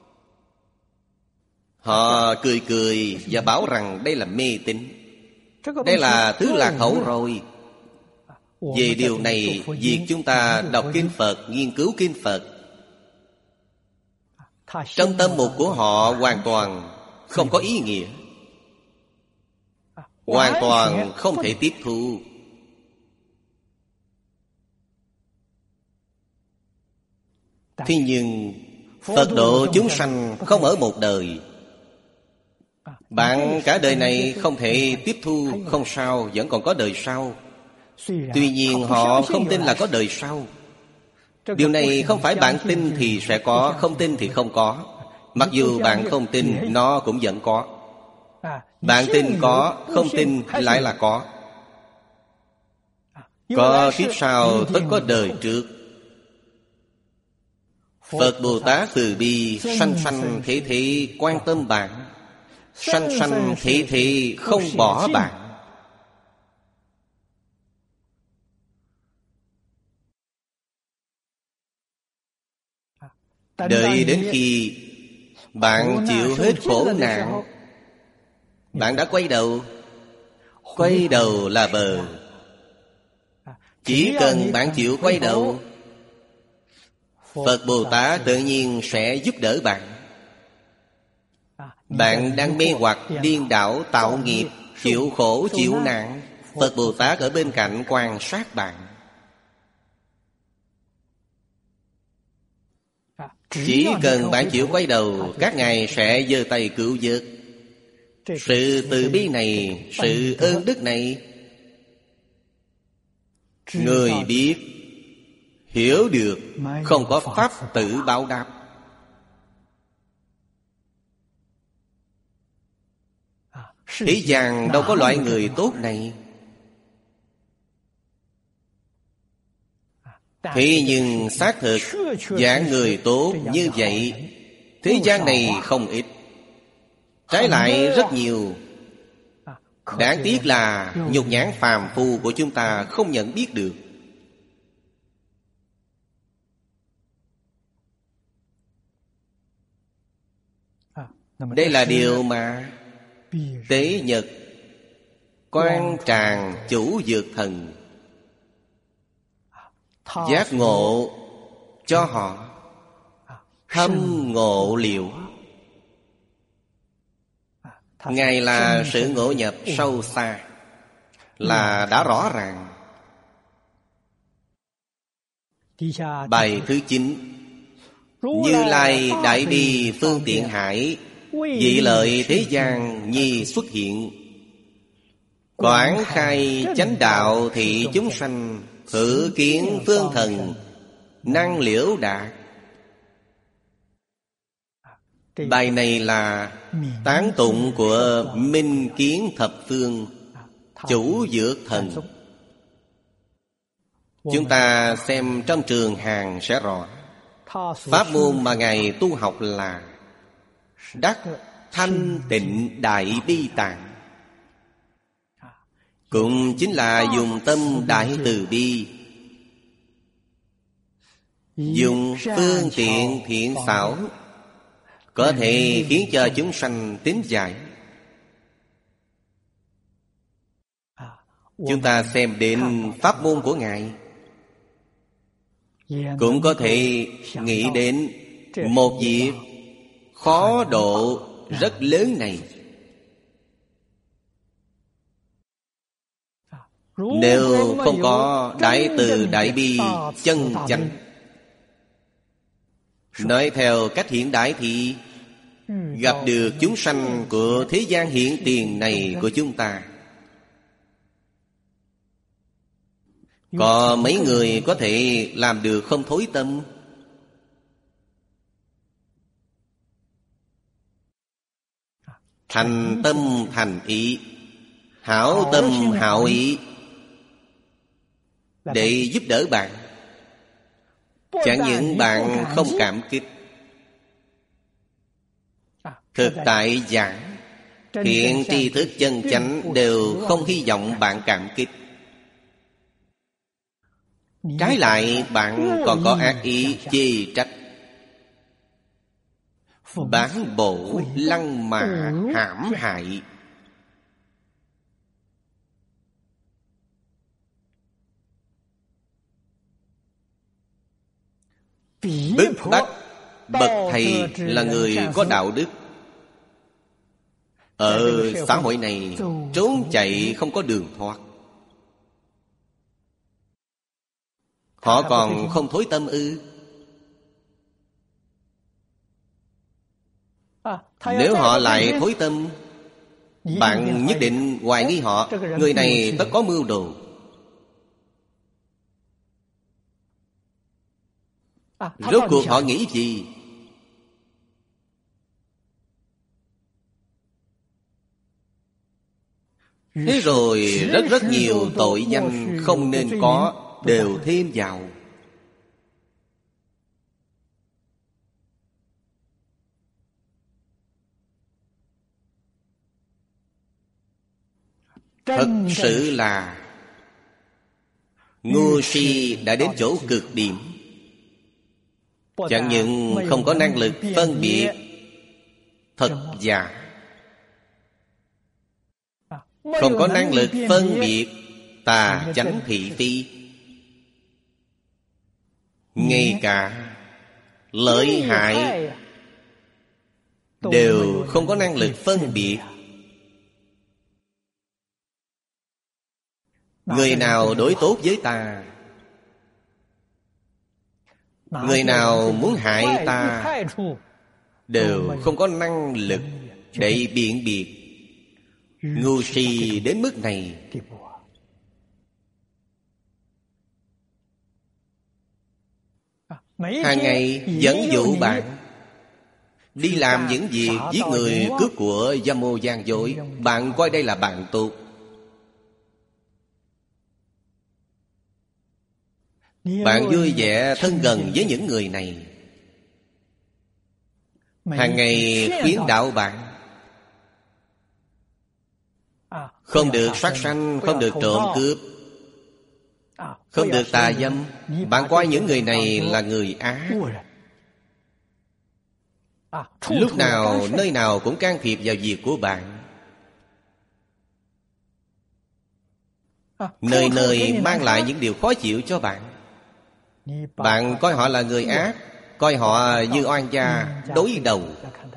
họ cười cười và bảo rằng đây là mê tín, đây là thứ lạc hậu rồi. Về điều này, việc chúng ta đọc kinh Phật, nghiên cứu kinh Phật, trong tâm mục của họ hoàn toàn không có ý nghĩa, hoàn toàn không thể tiếp thu. Thế nhưng Phật độ chúng sanh không ở một đời. Bạn cả đời này không thể tiếp thu, không sao, vẫn còn có đời sau. Tuy nhiên họ không tin là có đời sau. Điều này không phải bạn tin thì sẽ có, không tin thì không có. Mặc dù bạn không tin, nó cũng vẫn có. Bạn tin có, không tin lại là có. Có kiếp sau tất có đời trước. Phật Bồ Tát từ bi sanh sanh thế thế quan tâm bạn, sanh sanh thế thế không bỏ bạn. Đợi đến khi bạn chịu hết khổ nạn, bạn đã quay đầu. Quay đầu là bờ. Chỉ cần bạn chịu quay đầu, Phật Bồ Tát tự nhiên sẽ giúp đỡ bạn. Bạn đang mê hoặc điên đảo tạo nghiệp, chịu khổ chịu nạn, Phật Bồ Tát ở bên cạnh quan sát bạn. Chỉ cần bạn chịu quay đầu, các ngài sẽ giơ tay cứu vớt. Sự từ bi này, sự ơn đức này, người biết, hiểu được, không có pháp tử báo đáp. Thế gian đâu có loại người tốt này. Thế nhưng xác thực dạng người tốt như vậy thế gian này không ít. Trái lại rất nhiều. Đáng tiếc là nhục nhãn phàm phu của chúng ta không nhận biết được. Đây là điều mà Tế Nhật, Quan Tràng Chủ Dược Thần giác ngộ cho họ, thâm ngộ liệu. Ngài là sự ngộ nhập sâu xa, là đã rõ ràng. Bài thứ chín: Như Lai đại bi phương tiện hải, vị lợi thế gian nhi xuất hiện. Quảng khai chánh đạo thị chúng sanh, thử kiến phương thần năng liễu đạt. Bài này là tán tụng của Minh Kiến Thập Phương Chủ Dược Thần. Chúng ta xem trong Trường Hàng sẽ rõ. Pháp môn mà Ngài tu học là đắc thanh tịnh đại bi tạng, cũng chính là dùng tâm đại từ bi, dùng phương tiện thiện xảo, có thể khiến cho chúng sanh tín giải. Chúng ta xem đến pháp môn của Ngài, cũng có thể nghĩ đến một việc khó độ rất lớn này. Nếu không có đại từ đại bi chân chánh, nói theo cách hiện đại thì gặp được chúng sanh của thế gian hiện tiền này của chúng ta, có mấy người có thể làm được không thối tâm? Thành tâm thành ý, hảo tâm hảo ý, để giúp đỡ bạn. Chẳng những bạn không cảm kích, thực tại giảng thiện tri thức chân chánh đều không hy vọng bạn cảm kích. Trái lại bạn còn có ác ý chê trách, bán bổ lăng mạ hãm hại. Bức bách bậc thầy là người có đạo đức. Ở xã hội này trốn chạy không có đường thoát. Họ còn không thối tâm ư? Nếu họ lại thối tâm, bạn nhất định hoài nghi họ. Người này tất có mưu đồ. Rốt cuộc họ nghĩ gì? Thế rồi rất rất nhiều tội danh không nên có đều thêm vào. Thật sự là ngu si đã đến chỗ cực điểm. Chẳng những không có năng lực phân biệt thật giả, không có năng lực phân biệt tà chánh thị phi, ngay cả lợi hại đều không có năng lực phân biệt. Người nào đối tốt với ta, người nào muốn hại ta, đều không có năng lực để biện biệt. Ngu si đến mức này. Hàng ngày dẫn dụ bạn đi làm những việc giết người cướp của, dâm ô gian dối. Bạn coi đây là bạn tốt. Bạn vui vẻ thân gần với những người này. Hàng ngày khuyến đạo bạn không được sát sanh, không được trộm cướp, không được tà dâm. Bạn coi những người này là người ác. Lúc nào, nơi nào cũng can thiệp vào việc của bạn. Nơi nơi mang lại những điều khó chịu cho bạn. Bạn coi họ là người ác, coi họ như oan gia đối đầu.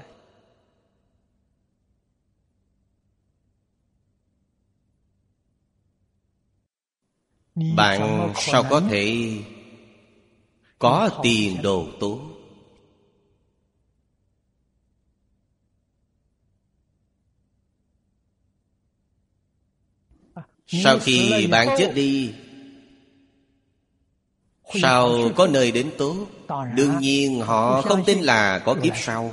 Bạn sao có thể có tiền đồ tốt? Sau khi bạn chết đi, sao có nơi đến tốt? Đương nhiên họ không tin là có kiếp sau.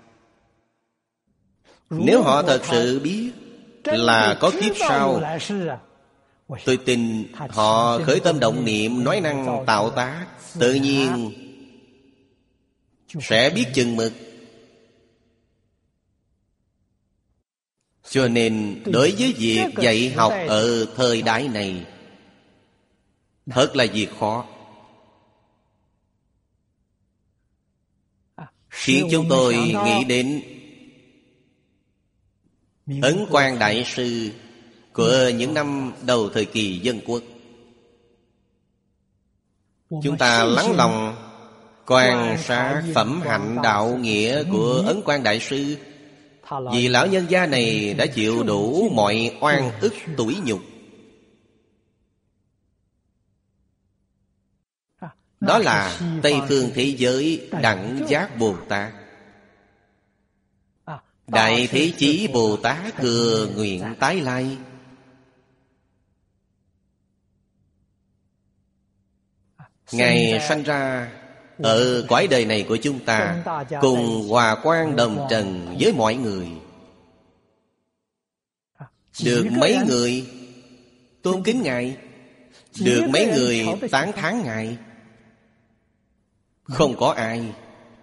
Nếu họ thật sự biết là có kiếp sau, tôi tin họ khởi tâm động niệm, nói năng tạo tác, tự nhiên sẽ biết chừng mực. Cho nên đối với việc dạy học ở thời đại này, thật là việc khó. Khiến chúng tôi nghĩ đến Ấn Quang Đại Sư của những năm đầu thời kỳ dân quốc. Chúng ta lắng lòng quan sát phẩm hạnh đạo nghĩa của Ấn Quang Đại Sư. Vì lão nhân gia này đã chịu đủ mọi oan ức tủi nhục. Đó là Tây phương thế giới Đẳng Giác Bồ Tát. Đại Thế Chí Bồ Tát thừa nguyện tái lai. Ngài sanh ra ở cõi đời này của chúng ta, cùng hòa quang đồng trần với mọi người. Được mấy người tôn kính Ngài, được mấy người tán thán Ngài? Không có ai.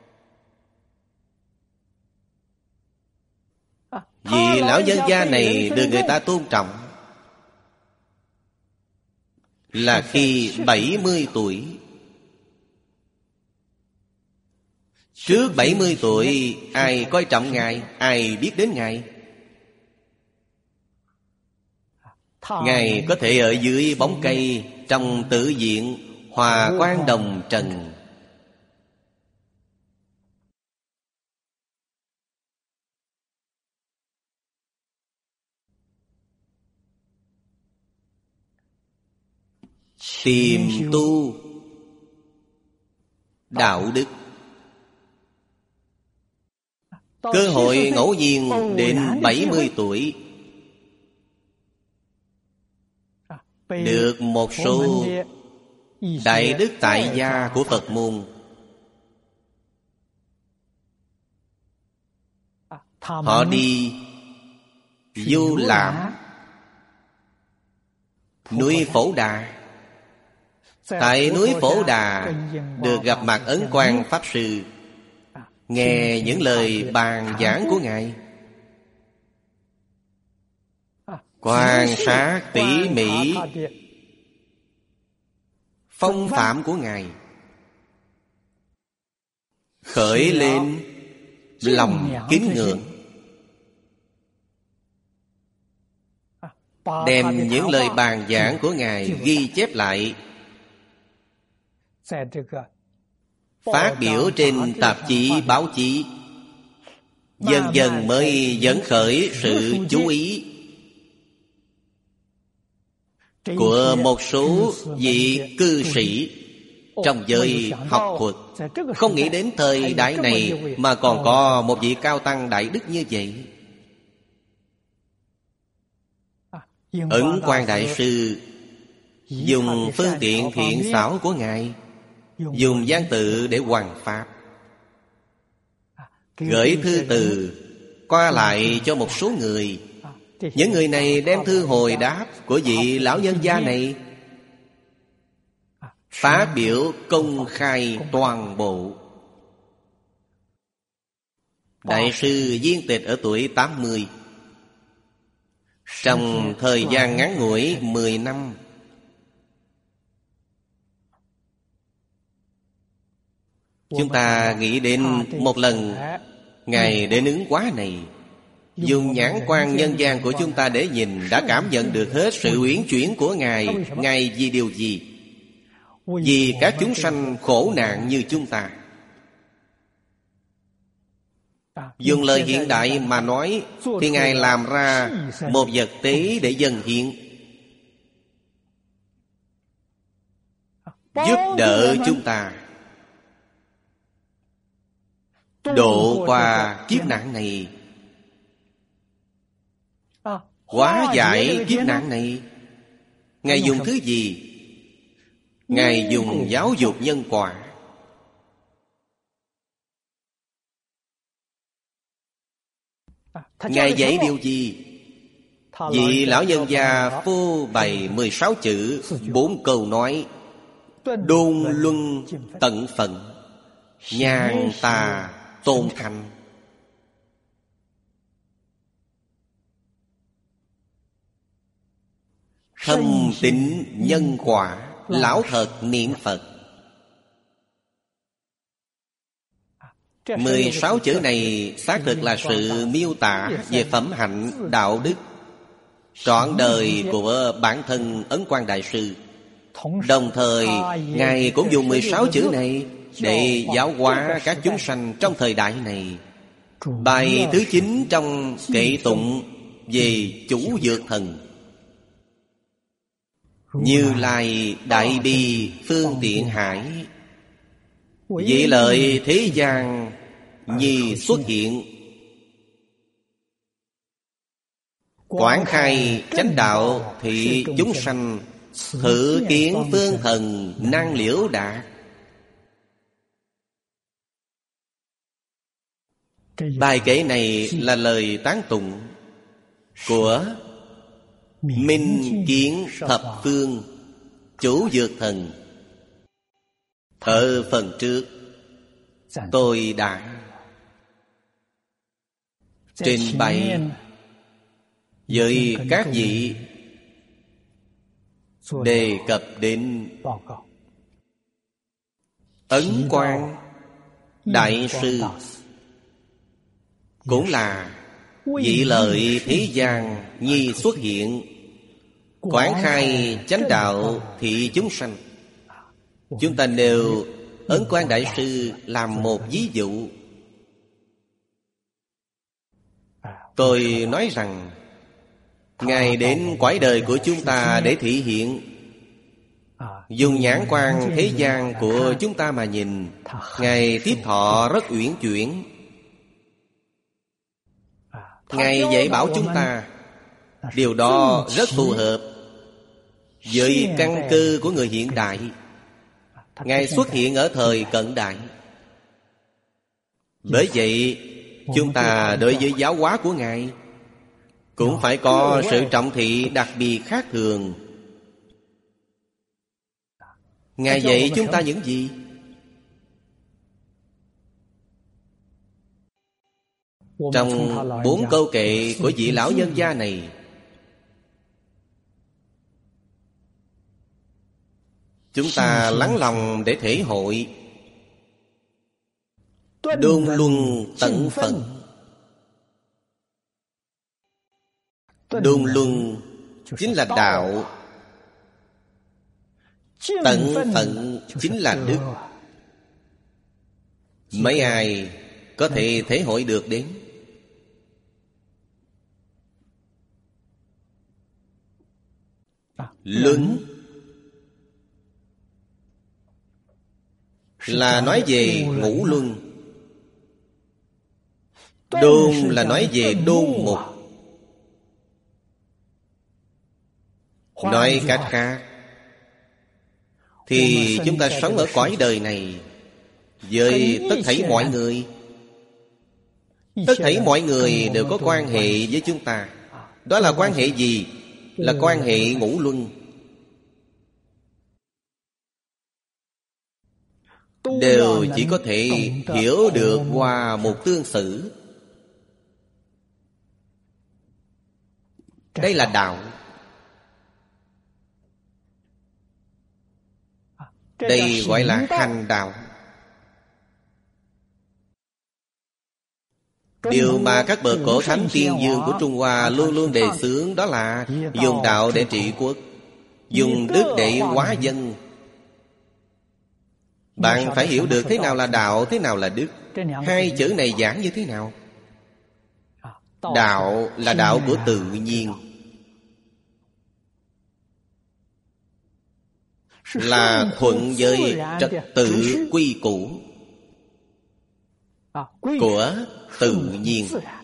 Vì lão nhân gia này được người ta tôn trọng là khi bảy mươi tuổi. Trước bảy mươi tuổi, ai coi trọng Ngài, ai biết đến Ngài? Ngài có thể ở dưới bóng cây, trong tự viện, hòa quang đồng trần. Tìm tu đạo đức. Cơ hội ngẫu nhiên đến bảy mươi tuổi, được một số đại đức tại gia của Phật môn, họ đi du lãm núi Phổ Đà. Tại núi Phổ Đà được gặp mặt Ấn Quang Pháp Sư, nghe những lời bàn giảng của Ngài, quan sát tỉ mỉ phong phạm của Ngài, khởi lên lòng kính ngưỡng, đem những lời bàn giảng của Ngài ghi chép lại, phát biểu trên tạp chí, báo chí, dần dần mới dẫn khởi sự chú ý của một số vị cư sĩ trong giới học thuật. Không nghĩ đến thời đại này mà còn có một vị cao tăng đại đức như vậy. Ấn Quang Đại Sư dùng phương tiện thiện xảo của Ngài, dùng văn tự để hoằng pháp, gửi thư từ qua lại cho một số người. Những người này đem thư hồi đáp của vị lão nhân gia này, phát biểu công khai toàn bộ. Đại sư viên tịch ở tuổi tám mươi. Trong thời gian ngắn ngủi mười năm, chúng ta nghĩ đến một lần Ngài đến ứng hóa này, dùng nhãn quan nhân gian của chúng ta để nhìn, đã cảm nhận được hết sự uyển chuyển của Ngài. Ngài vì điều gì? Vì các chúng sanh khổ nạn như chúng ta. Dùng lời hiện đại mà nói thì Ngài làm ra một vật tế để dâng hiện, giúp đỡ chúng ta độ qua kiếp nạn này, hóa giải kiếp nạn này. Ngài dùng thứ gì? Ngài dùng giáo dục nhân quả. Ngài dạy điều gì? Vị lão nhân gia phô bày mười sáu chữ, bốn câu nói: đôn luân tận phận, nhàn tà tôn thành. Thâm tín nhân quả, lão thật niệm Phật. Mười sáu chữ này xác thực là sự miêu tả về phẩm hạnh đạo đức trọn đời của bản thân Ấn Quang Đại Sư. Đồng thời Ngài cũng dùng mười sáu chữ này để giáo hóa các chúng sanh trong thời đại này. Bài thứ chín trong kệ tụng về Chủ Dược Thần: Như Lai đại bi phương tiện hải, vị lợi thế gian nhi xuất hiện, quảng khai chánh đạo thị chúng sanh, thử kiến phương thần năng liễu đạt. Bài kệ này là lời tán tụng của Minh Kiến Thập Phương Chủ Dược Thần. Ở phần trước tôi đã trình bày với các vị đề cập đến Ấn Quang Đại Sư, cũng là vị lợi thế gian nhi xuất hiện, quảng khai chánh đạo thị chúng sanh. Chúng ta nêu Ấn Quang Đại Sư làm một ví dụ. Tôi nói rằng Ngài đến cõi đời của chúng ta để thị hiện, dùng nhãn quan thế gian của chúng ta mà nhìn, Ngài tiếp thọ rất uyển chuyển. Ngài dạy bảo chúng ta, điều đó rất phù hợp với căn cơ của người hiện đại. Ngài xuất hiện ở thời cận đại. Bởi vậy chúng ta đối với giáo hóa của Ngài cũng phải có sự trọng thị đặc biệt khác thường. Ngài dạy chúng ta những gì? Trong bốn câu kệ của vị lão nhân gia này, chúng ta lắng lòng để thể hội đôn luân tận phận. Đôn luân chính là đạo, tận phận chính là đức. Mấy ai có thể thể hội được đến? Luân là nói về ngũ luân, đôn là nói về đôn mục. Nói cách khác thì chúng ta sống ở cõi đời này với tất thảy mọi người. Tất thảy mọi người đều có quan hệ với chúng ta. Đó là quan hệ gì? Là quan hệ ngũ luân. Đều chỉ có thể hiểu được qua một tương xử. Đây là đạo. Đây gọi là hành đạo. Điều mà các bậc cổ thánh tiên dương của Trung Hoa luôn luôn đề xướng đó là dùng đạo để trị quốc, dùng đức để hóa dân. Bạn phải hiểu được thế nào là đạo, thế nào là đức. Hai chữ này giảng như thế nào? Đạo là đạo của tự nhiên, là thuận với trật tự quy củ của tự nhiên.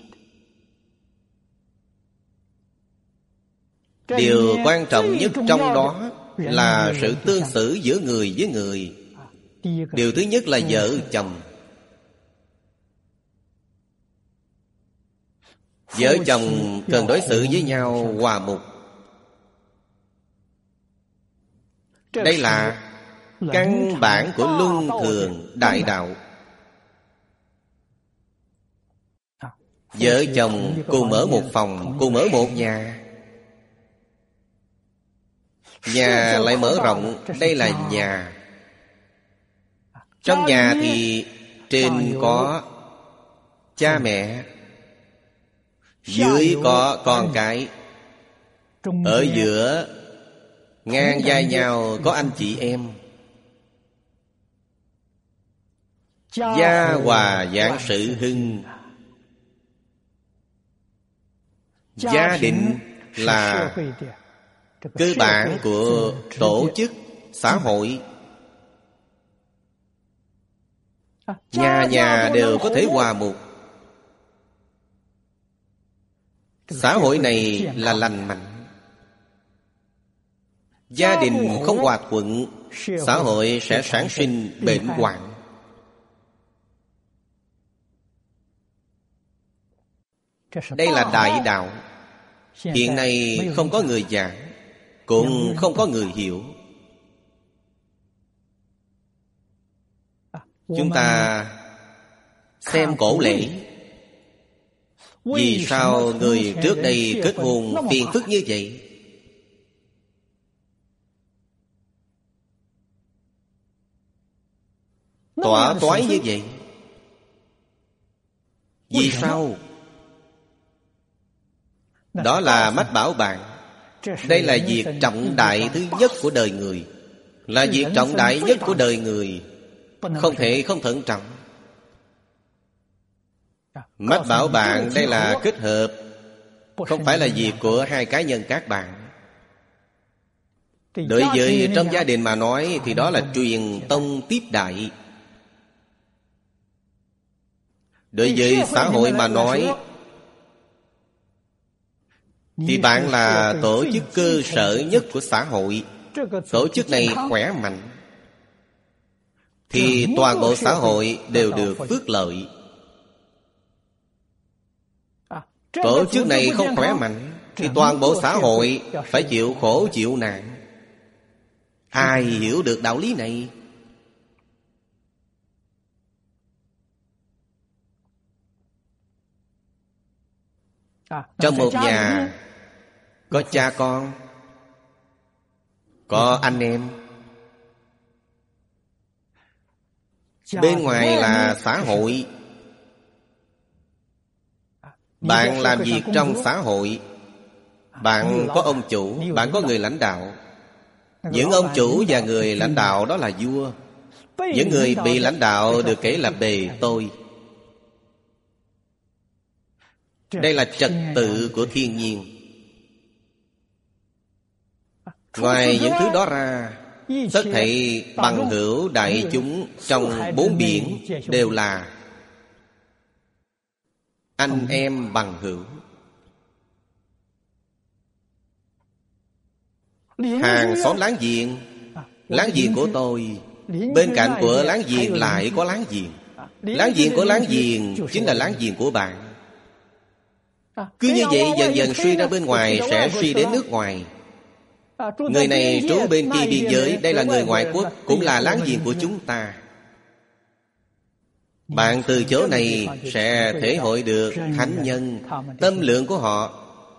Điều quan trọng nhất trong đó là sự tương xử giữa người với người. Điều thứ nhất là vợ chồng. Vợ chồng cần đối xử với nhau hòa mục. Đây là căn bản của luân thường đại đạo. Vợ chồng cùng ở một phòng, cùng ở một nhà. Nhà lại mở rộng, đây là nhà. Trong nhà thì trên có cha mẹ, dưới có con cái, ở giữa ngang vai nhau có anh chị em. Gia hòa vạn sự hưng. Gia đình là cơ bản của tổ chức xã hội. Nhà nhà đều có thể hòa mục. Xã hội này là lành mạnh. Gia đình không hòa thuận, xã hội sẽ sản sinh bệnh hoạn. Đây là đại đạo. Hiện nay không có người giảng, cũng không có người hiểu. Chúng ta xem cổ lễ. Vì sao người trước đây kết hôn phiền phức như vậy? Tỏa toái như vậy. Vì sao? Đó là mách bảo bạn. Đây là việc trọng đại thứ nhất của đời người. Là việc trọng đại nhất của đời người. Không thể không thận trọng. Mách bảo bạn đây là kết hợp, không phải là việc của hai cá nhân các bạn. Đối với trong gia đình mà nói thì đó là truyền tông tiếp đại. Đối với xã hội mà nói thì bạn là tổ chức cơ sở nhất của xã hội. Tổ chức này khỏe mạnh thì toàn bộ xã hội đều được phước lợi. Tổ chức này không khỏe mạnh thì toàn bộ xã hội phải chịu khổ chịu nạn. Ai hiểu được đạo lý này? Trong một nhà có cha con, có anh em. Bên ngoài là xã hội. Bạn làm việc trong xã hội. Bạn có ông chủ, bạn có người lãnh đạo. Những ông chủ và người lãnh đạo đó là vua. Những người bị lãnh đạo được kể là bề tôi. Đây là trật tự của thiên nhiên. Ngoài những thứ đó ra, tất thảy bằng hữu đại chúng trong bốn biển đều là anh em bằng hữu. Hàng xóm láng giềng, láng giềng của tôi, bên cạnh của láng giềng lại có láng giềng. Láng giềng của láng giềng chính là láng giềng của bạn. Cứ như vậy dần dần suy ra bên ngoài sẽ suy đến nước ngoài. Người này trú bên kia biên giới, đây là người ngoại quốc, cũng là láng giềng của chúng ta. Bạn từ chỗ này sẽ thể hội được thánh nhân. Tâm lượng của họ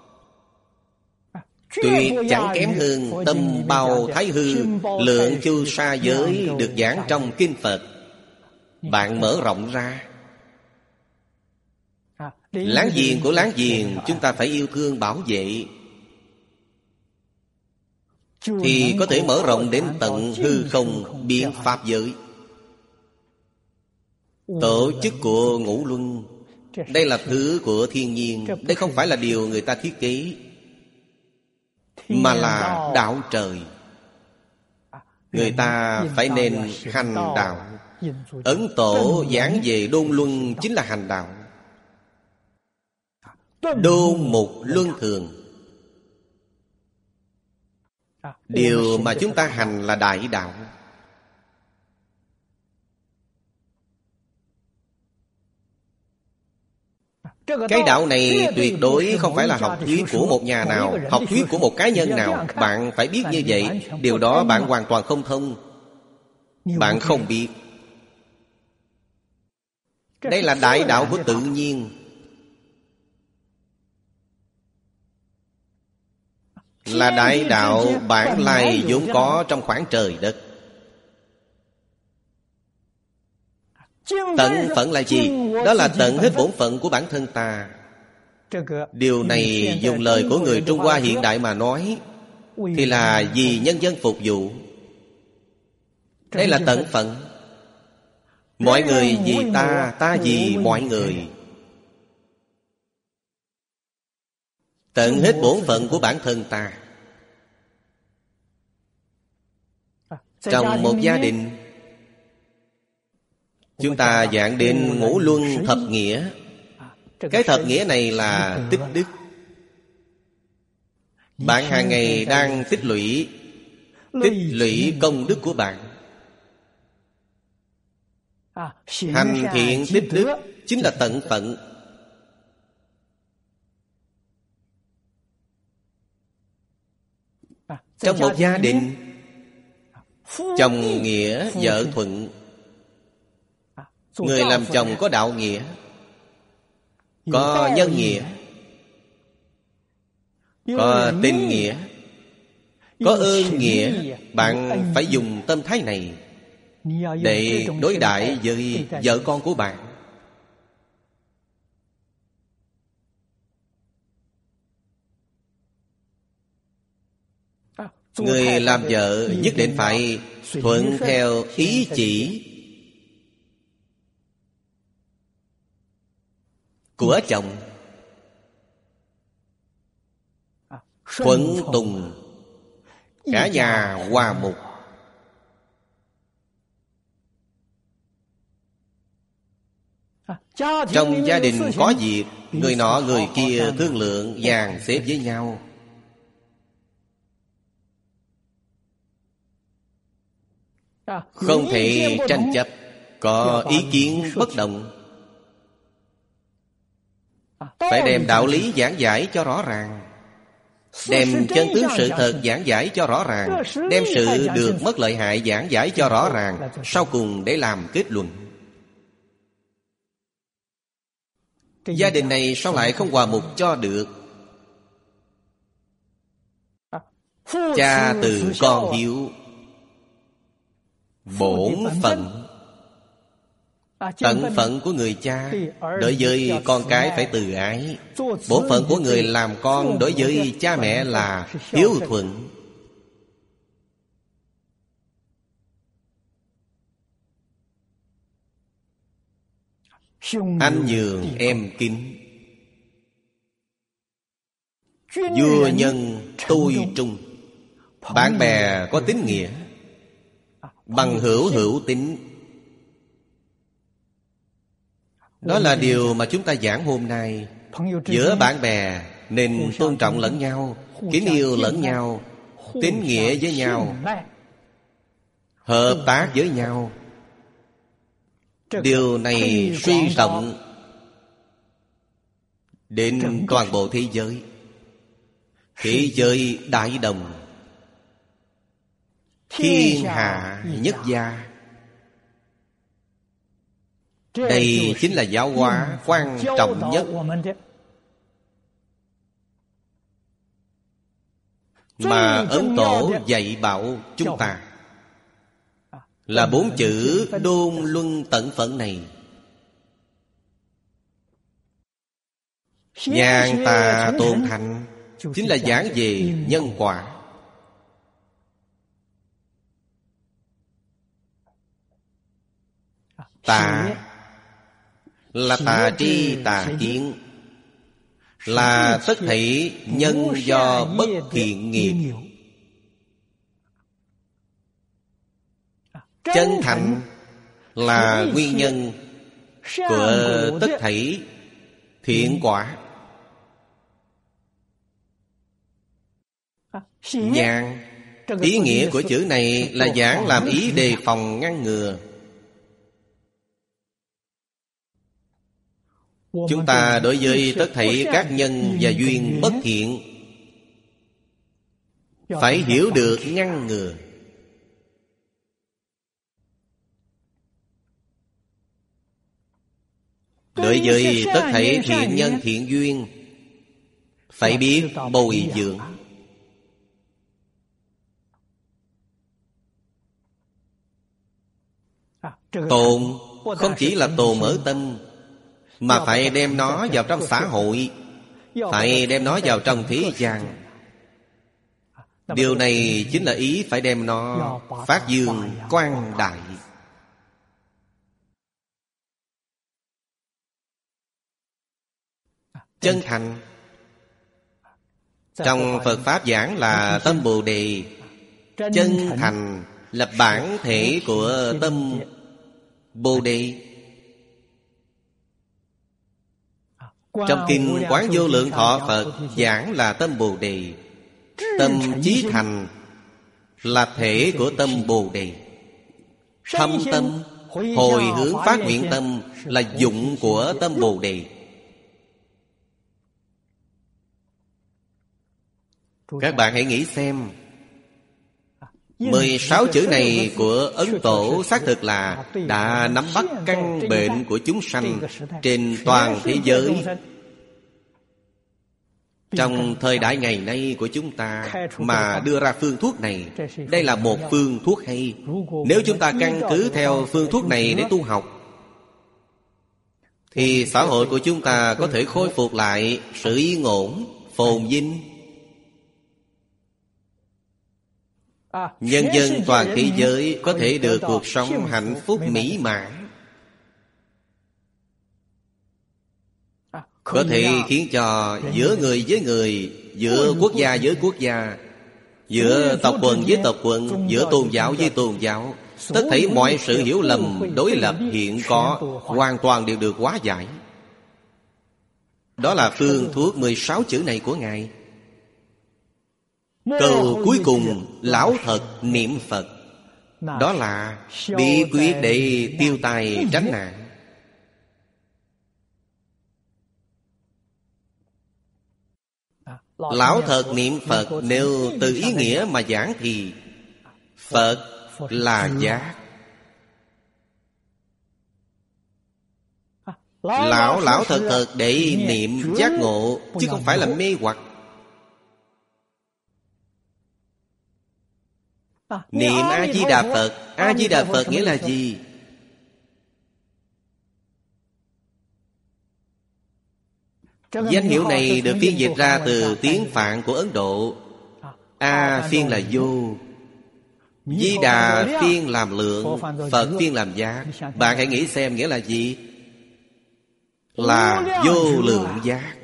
tuyệt chẳng kém hơn tâm bao thái hư, lượng chu sa giới được giảng trong kinh Phật. Bạn mở rộng ra. Láng giềng của láng giềng chúng ta phải yêu thương bảo vệ, thì có thể mở rộng đến tận hư không biện pháp giới. Tổ chức của ngũ luân, đây là thứ của thiên nhiên. Đây không phải là điều người ta thiết kế, mà là đạo trời. Người ta phải nên hành đạo. Ấn Tổ giảng về đôn luân chính là hành đạo. Đôn mục luân thường. Điều mà chúng ta hành là đại đạo. Cái đạo này tuyệt đối không phải là học thuyết của một nhà nào, học thuyết của một cá nhân nào. Bạn phải biết như vậy. Điều đó bạn hoàn toàn không thông. Bạn không biết. Đây là đại đạo của tự nhiên. Là đại đạo bản lai vốn có trong khoảng trời đất. Tận phận là gì? Đó là tận hết bổn phận của bản thân ta. Điều này dùng lời của người Trung Hoa hiện đại mà nói thì là vì nhân dân phục vụ. Đây là tận phận. Mọi người vì ta, ta vì mọi người. Tận hết bổn phận của bản thân ta. Trong một gia đình, chúng ta giảng đến ngũ luân thập nghĩa. Cái thập nghĩa này là tích đức. Bạn hàng ngày đang tích lũy, tích lũy công đức của bạn. Hành thiện tích đức chính là tận phận. Trong một gia đình, chồng nghĩa vợ thuận. Người làm chồng có đạo nghĩa, có nhân nghĩa, có tình nghĩa, có ơn nghĩa. Bạn phải dùng tâm thái này để đối đãi với vợ con của bạn. Người làm vợ nhất định phải thuận theo ý chỉ của chồng, thuận tùng, cả nhà hòa mục. Trong gia đình có việc, người nọ người kia thương lượng dàn xếp với nhau. Không thể tranh chấp, có ý kiến bất đồng. Phải đem đạo lý giảng giải cho rõ ràng, đem chân tướng sự thật giảng giải cho rõ ràng, đem sự được mất lợi hại giảng giải cho rõ ràng, sau cùng để làm kết luận. Gia đình này sao lại không hòa mục cho được? Cha từ con hiếu, bổn phận. Tận phận của người cha đối với con cái phải từ ái. Bổn phận của người làm con đối với cha mẹ là hiếu thuận. Anh nhường em kính, vua nhân tôi trung. Bạn bè có tín nghĩa, bằng hữu hữu tín. Đó là điều mà chúng ta giảng hôm nay. Giữa bạn bè nên tôn trọng lẫn nhau, kính yêu lẫn nhau, tín nghĩa với nhau, hợp tác với nhau. Điều này suy rộng đến toàn bộ thế giới. Thế giới đại đồng, thiên hạ nhất gia. Đây chính là giáo hóa quan trọng nhất mà Ấn Tổ dạy bảo chúng ta, là bốn chữ đôn luân tận phận này. Nhàn tà tôn thành chính là giảng về nhân quả. Tà là tà tri tà kiến, là tất thảy nhân do bất thiện nghiệp. Chân thành là nguyên nhân của tất thảy thiện quả. Nhàn, ý nghĩa của chữ này là giảng làm ý đề phòng ngăn ngừa. Chúng ta đối với tất thảy các nhân và duyên bất thiện phải hiểu được ngăn ngừa. Đối với tất thảy thiện nhân thiện duyên phải biết bồi dưỡng. Tồn không chỉ là tồn ở tâm, mà phải đem nó vào trong xã hội, phải đem nó vào trong thế gian. Điều này chính là ý phải đem nó phát dương quang đại. Chân thành trong Phật Pháp giảng là tâm Bồ Đề. Chân thành là bản thể của tâm Bồ Đề. Trong Kinh Quán Vô Lượng Thọ Phật giảng là tâm Bồ Đề. Tâm chí thành là thể của tâm Bồ Đề. Thâm tâm, hồi hướng phát nguyện tâm là dụng của tâm Bồ Đề. Các bạn hãy nghĩ xem, mười sáu chữ này của Ấn Tổ xác thực là đã nắm bắt căn bệnh của chúng sanh trên toàn thế giới. Trong thời đại ngày nay của chúng ta mà đưa ra phương thuốc này, đây là một phương thuốc hay. Nếu chúng ta căn cứ theo phương thuốc này để tu học, thì xã hội của chúng ta có thể khôi phục lại sự yên ổn, phồn vinh. Nhân dân toàn thế giới có thể được cuộc sống hạnh phúc mỹ mãn, có thể khiến cho giữa người với người, giữa quốc gia với quốc gia, giữa tộc quần với tộc quần, giữa tôn giáo với tôn giáo tất thảy mọi sự hiểu lầm đối lập hiện có hoàn toàn đều được hóa giải. Đó là phương thuốc mười sáu chữ này của Ngài. Câu cuối cùng lão thật niệm Phật, đó là bí quyết để tiêu tai tránh nạn. Lão thật niệm Phật, nếu từ ý nghĩa mà giảng thì Phật là giác. Lão lão thật thật để niệm giác ngộ, chứ không phải là mê hoặc. Niệm A-di-đà Phật. A-di-đà Phật nghĩa là gì? Danh hiệu này được phiên dịch ra từ tiếng Phạn của Ấn Độ. A phiên là vô, Di Đà phiên làm lượng, Phật phiên làm giác. Bạn hãy nghĩ xem nghĩa là gì? Là vô lượng giác.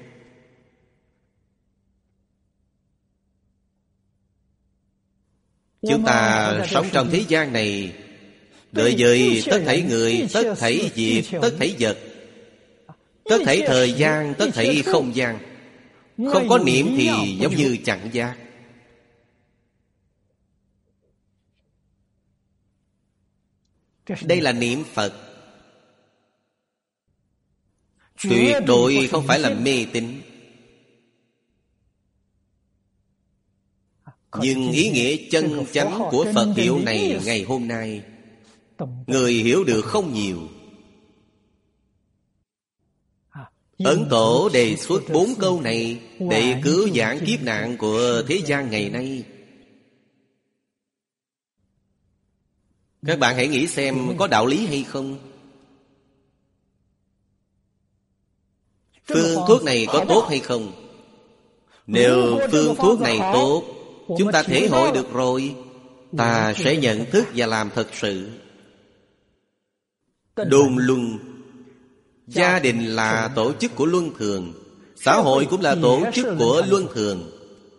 Chúng ta sống trong thế gian này, đối với tất thảy người, tất thảy việc, tất thảy vật, tất thảy thời gian, tất thảy không gian, không có niệm thì giống như chẳng giác. Đây là niệm Phật. Tuyệt đối không phải là mê tín. Nhưng ý nghĩa chân chánh của Phật hiệu này ngày hôm nay, người hiểu được không nhiều. Ấn Tổ đề xuất bốn câu này để cứu vãn kiếp nạn của thế gian ngày nay. Các bạn hãy nghĩ xem có đạo lý hay không? Phương thuốc này có tốt hay không? Nếu phương thuốc này tốt, chúng ta thể hội được rồi, ta sẽ nhận thức và làm thật sự. Đồn luân, gia đình là tổ chức của luân thường, xã hội cũng là tổ chức của luân thường.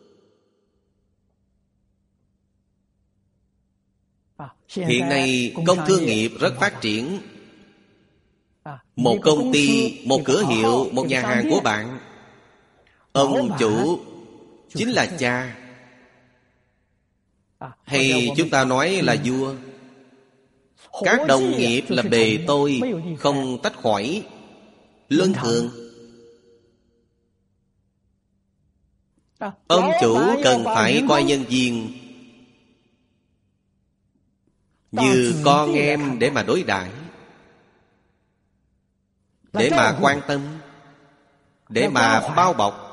Hiện nay công thương nghiệp rất phát triển. Một công ty, một cửa hiệu, một nhà hàng của bạn, ông chủ chính là cha, hay chúng ta nói là vua. Các đồng nghiệp là bề tôi, không tách khỏi luân thường. Ông chủ cần phải coi nhân viên như con em để mà đối đãi, để mà quan tâm, để mà bao bọc.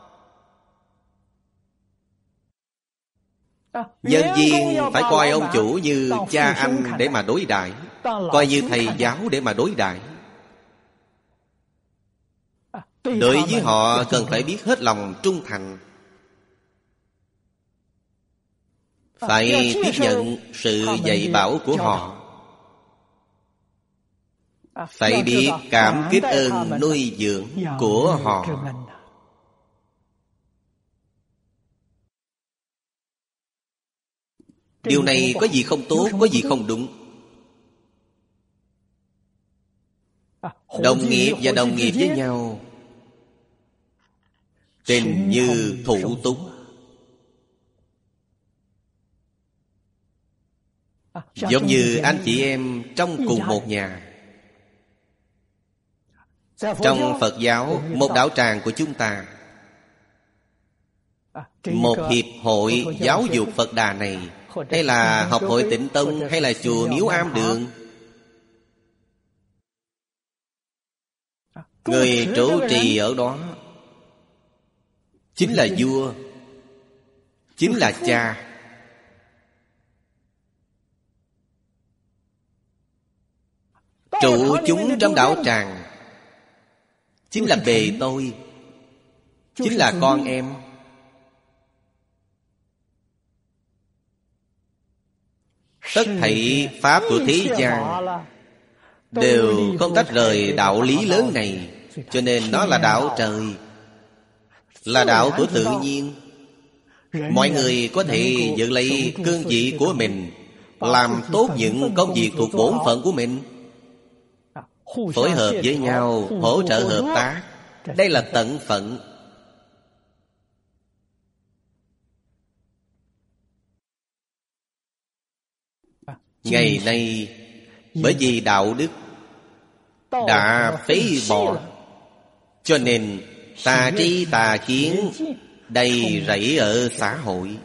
Nhân viên phải coi ông chủ như cha anh để mà đối đãi, coi như thầy giáo để mà đối đãi. Đối với họ cần phải biết hết lòng trung thành, phải tiếp nhận sự dạy bảo của họ, phải biết cảm kích ơn nuôi dưỡng của họ. Điều này có gì không tốt, có gì không đúng. Đồng nghiệp và đồng nghiệp với nhau, tình như thủ túc. Giống như anh chị em trong cùng một nhà. Trong Phật giáo, một đạo tràng của chúng ta, một hiệp hội giáo dục Phật Đà này, hay là học hội Tịnh Tông, hay là chùa Miếu Am Đường, người trụ trì ở đó chính là vua, chính là cha. Trụ chúng trong đạo tràng chính là bề tôi, chính là con em. Tất thảy pháp của thế gian đều không tách rời đạo lý lớn này, cho nên nó là đạo trời, là đạo của tự nhiên. Mọi người có thể giữ lấy cương vị của mình, làm tốt những công việc thuộc bổn phận của mình, phối hợp với nhau, hỗ trợ hợp tác. Đây là tận phận. Ngày nay bởi vì đạo đức đã phế bỏ, cho nên tà tri tà kiến đầy rẫy ở xã hội.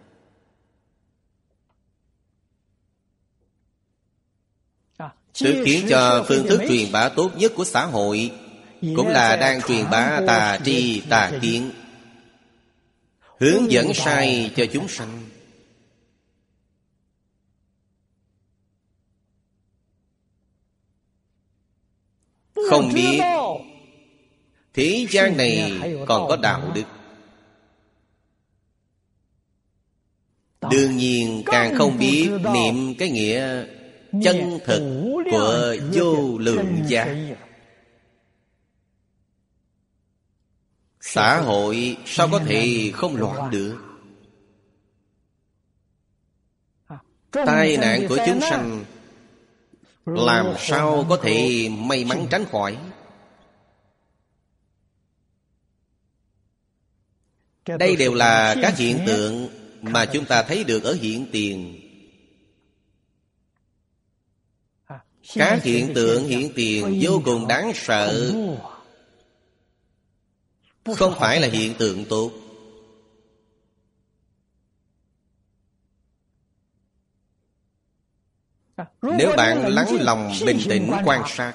Sự khiến cho phương thức truyền bá tốt nhất của xã hội cũng là đang truyền bá tà tri tà kiến, hướng dẫn sai cho chúng sanh. Không biết thế gian này còn có đạo đức, đương nhiên càng không biết niệm cái nghĩa chân thực của vô lượng giác. Xã hội sao có thể không loạn được? Tai nạn của chúng sanh làm sao có thể may mắn tránh khỏi? Đây đều là các hiện tượng mà chúng ta thấy được ở hiện tiền. Các hiện tượng hiện tiền vô cùng đáng sợ, không phải là hiện tượng tốt. Nếu bạn lắng lòng bình tĩnh quan sát,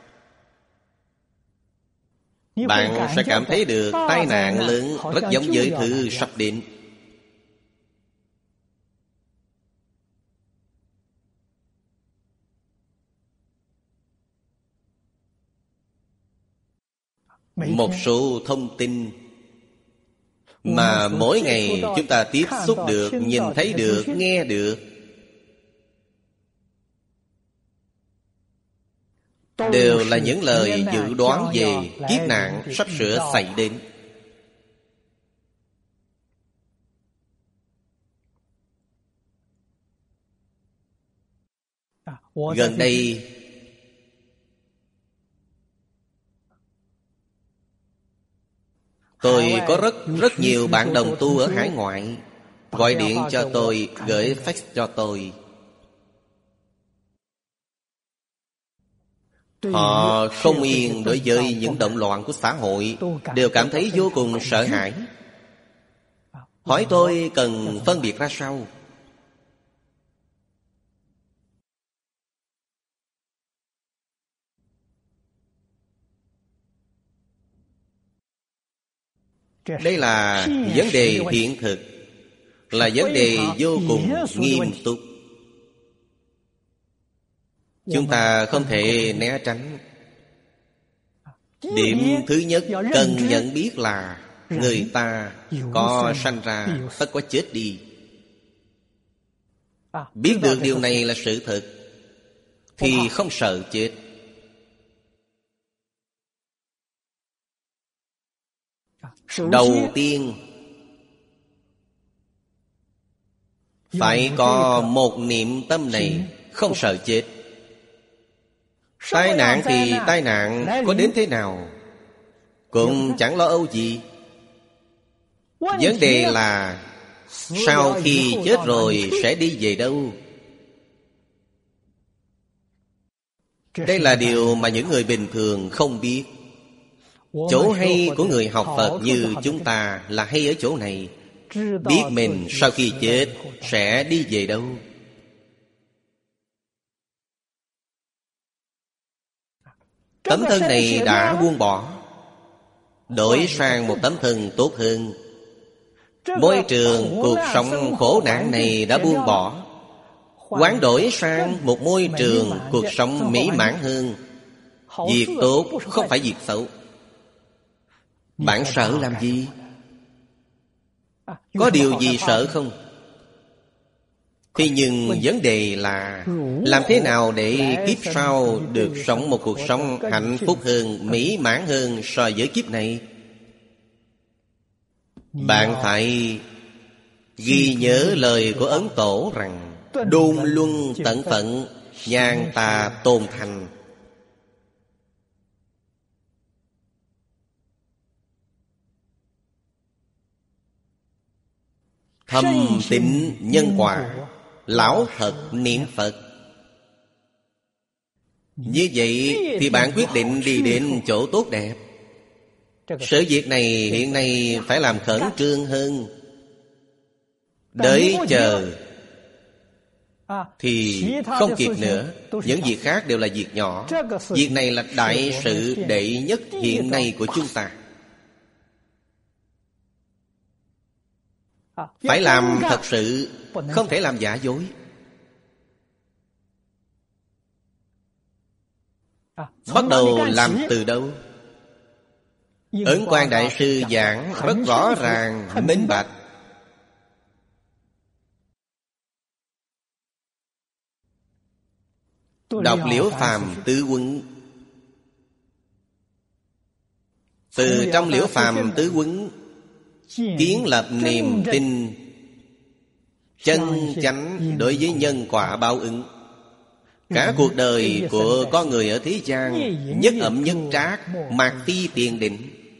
bạn sẽ cảm thấy được tai nạn lớn rất giống với thứ sắp đến. Một số thông tin mà mỗi ngày chúng ta tiếp xúc được, nhìn thấy được, nghe được, đều là những lời dự đoán về kiếp nạn sắp sửa xảy đến. Gần đây tôi có rất rất nhiều bạn đồng tu ở hải ngoại gọi điện cho tôi, gửi fax cho tôi. Họ không yên đối với những động loạn của xã hội, đều cảm thấy vô cùng sợ hãi. Hỏi tôi cần phân biệt ra sao? Đây là vấn đề hiện thực, là vấn đề vô cùng nghiêm túc. Chúng ta không thể né tránh. Điểm thứ nhất cần nhận biết là người ta có sanh ra tất có chết đi. Biết được điều này là sự thật thì không sợ chết. Đầu tiên phải có một niệm tâm này, không sợ chết. Tai nạn thì tai nạn có đến thế nào cũng chẳng lo âu gì. Vấn đề là sau khi chết rồi sẽ đi về đâu? Đây là điều mà những người bình thường không biết. Chỗ hay của người học Phật như chúng ta là hay ở chỗ này, biết mình sau khi chết sẽ đi về đâu. Tấm thân này đã buông bỏ, đổi sang một tấm thân tốt hơn. Môi trường cuộc sống khổ nạn này đã buông bỏ, hoán đổi sang một môi trường cuộc sống mỹ mãn hơn. Việc tốt không phải việc xấu. Bạn sợ làm gì? Có điều gì sợ không? Thế nhưng vấn đề là làm thế nào để kiếp sau được sống một cuộc sống hạnh phúc hơn, mỹ mãn hơn so với kiếp này? Bạn phải ghi nhớ lời của Ấn Tổ rằng đôn luân tận phận, nhàn tà tôn thành. Thâm tịnh nhân quả, lão thật niệm Phật. Như vậy thì bạn quyết định đi đến chỗ tốt đẹp. Sự việc này hiện nay phải làm khẩn trương hơn. Đợi chờ thì không kịp nữa. Những việc khác đều là việc nhỏ. Việc này là đại sự đệ nhất hiện nay của chúng ta. Phải làm thật sự, không thể làm giả dối. Bắt đầu làm từ đâu? Ấn Quang Đại Sư giảng rất rõ ràng, minh bạch. Đọc Liễu Phàm Tứ Quấn. Từ trong Liễu Phàm Tứ Quấn kiến lập niềm tin chân chánh đối với nhân quả báo ứng. Cả cuộc đời của con người ở thế gian nhất ẩm nhất trác, mạt phi tiền định.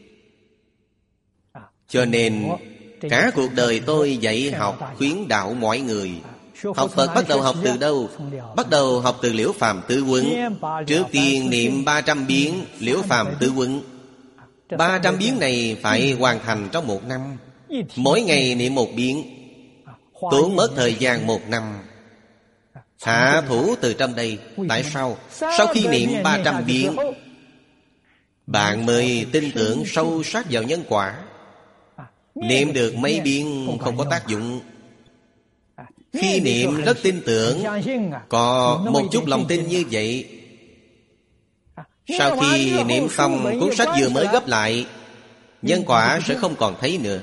Cho nên cả cuộc đời tôi dạy học khuyến đạo mọi người. Học Phật bắt đầu học từ đâu? Bắt đầu học từ Liễu Phàm Tứ Quấn. Trước tiên niệm ba trăm biến Liễu Phàm Tứ Quấn. Ba trăm biến này phải hoàn thành trong một năm. Mỗi ngày niệm một biến, tốn mất thời gian một năm. Hạ thủ từ trong đây. Tại sao? Sau khi niệm ba trăm biến, bạn mới tin tưởng sâu sắc vào nhân quả. Niệm được mấy biến không có tác dụng. Khi niệm rất tin tưởng, có một chút lòng tin như vậy. Sau khi niệm xong, cuốn sách vừa mới gấp lại, nhân quả sẽ không còn thấy nữa.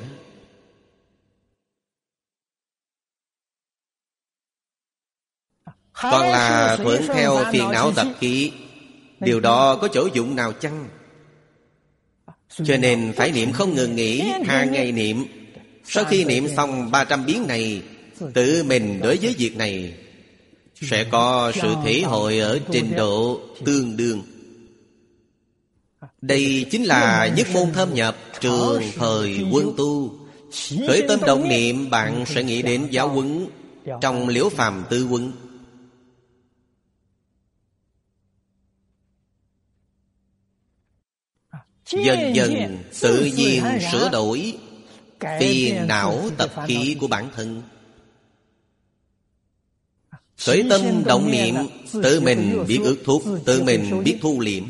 Còn là thuận theo phiền não tập khí. Điều đó có chỗ dụng nào chăng? Cho nên phải niệm không ngừng nghỉ, hàng ngày niệm. Sau khi niệm xong ba trăm biến này, tự mình đối với việc này sẽ có sự thể hội ở trình độ tương đương. Đây chính là nhất môn thâm nhập, trường thời quân tu. Khởi tâm động niệm, bạn sẽ nghĩ đến giáo huấn trong Liễu Phàm Tứ Quấn. Dần dần tự nhiên sửa đổi phiền não tập khí của bản thân. Khởi tâm động niệm, tự mình biết ước thúc, tự mình biết thu liễm.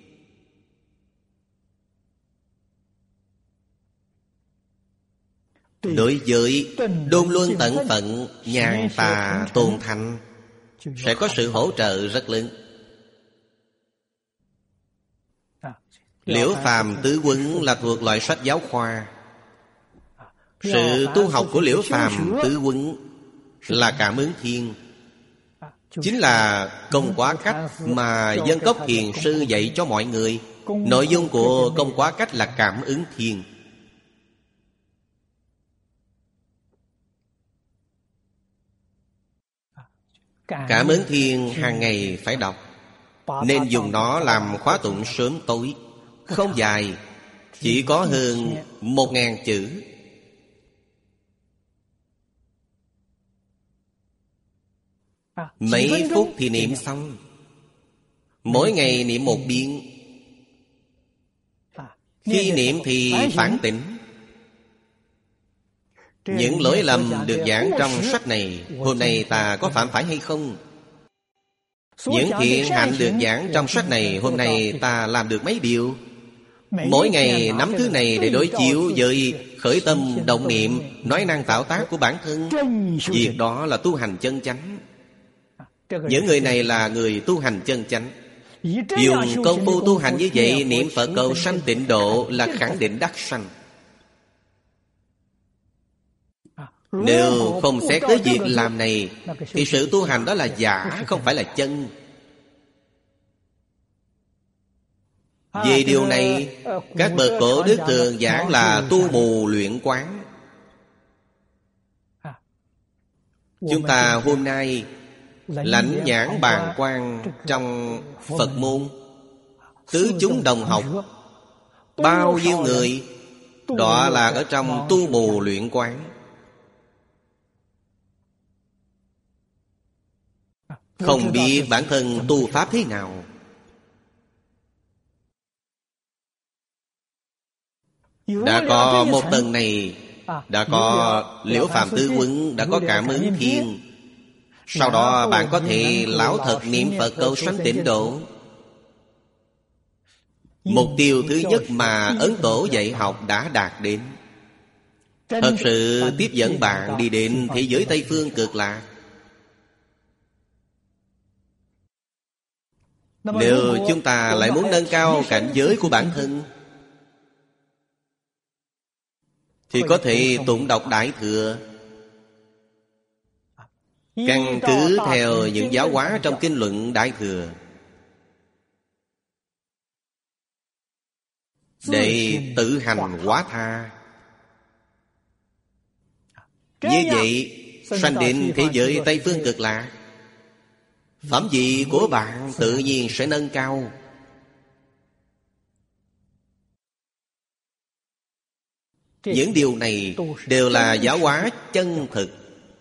Đối với đôn luân tận phận, nhàn tà tôn thành sẽ có sự hỗ trợ rất lớn. Liễu Phàm Tứ Quấn là thuộc loại sách giáo khoa. Sự tu học của Liễu Phàm Tứ Quấn là Cảm Ứng Thiên, chính là công quả cách mà Dân Cốc Thiền Sư dạy cho mọi người. Nội dung của công quả cách là Cảm Ứng Thiên. Cảm Ứng Thiên hàng ngày phải đọc, nên dùng nó làm khóa tụng sớm tối. Không dài, chỉ có hơn một ngàn chữ. Mấy phút thì niệm xong. Mỗi ngày niệm một biến. Khi niệm thì phản tỉnh. Những lỗi lầm được giảng trong sách này, hôm nay ta có phạm phải hay không? Những thiện hạnh được giảng trong sách này, hôm nay ta làm được mấy điều? Mỗi ngày nắm thứ này để đối chiếu với khởi tâm động niệm, nói năng tạo tác của bản thân. Việc đó là tu hành chân chánh. Những người này là người tu hành chân chánh. Dùng công phu tu hành như vậy, niệm Phật cầu sanh tịnh độ là khẳng định đắc sanh. Nếu không xét tới việc làm này, thì sự tu hành đó là giả, không phải là chân. Về điều này, các bậc cổ đức thường giảng là tu mù luyện quán. Chúng ta hôm nay lãnh nhãn bàng quan trong Phật môn, tứ chúng đồng học, bao nhiêu người đọa lạc ở trong tu bù luyện quán, không biết bản thân tu pháp thế nào. Đã có một tầng này, đã có Liễu Phạm Tư Huấn, đã có Cảm Ứng Thiên. Sau đó bạn có thể lão thật niệm Phật cầu sanh tịnh độ. Mục tiêu thứ nhất mà Ấn Tổ dạy học đã đạt đến, thật sự tiếp dẫn bạn đi đến thế giới Tây Phương Cực Lạc. Nếu chúng ta lại muốn nâng cao cảnh giới của bản thân, thì có thể tụng đọc Đại Thừa, căn cứ theo những giáo hóa trong kinh luận Đại Thừa, để tự hành hóa tha. Như vậy sanh đến thế giới Tây Phương Cực Lạc, phẩm vị của bạn tự nhiên sẽ nâng cao. Những điều này đều là giáo hóa chân thực.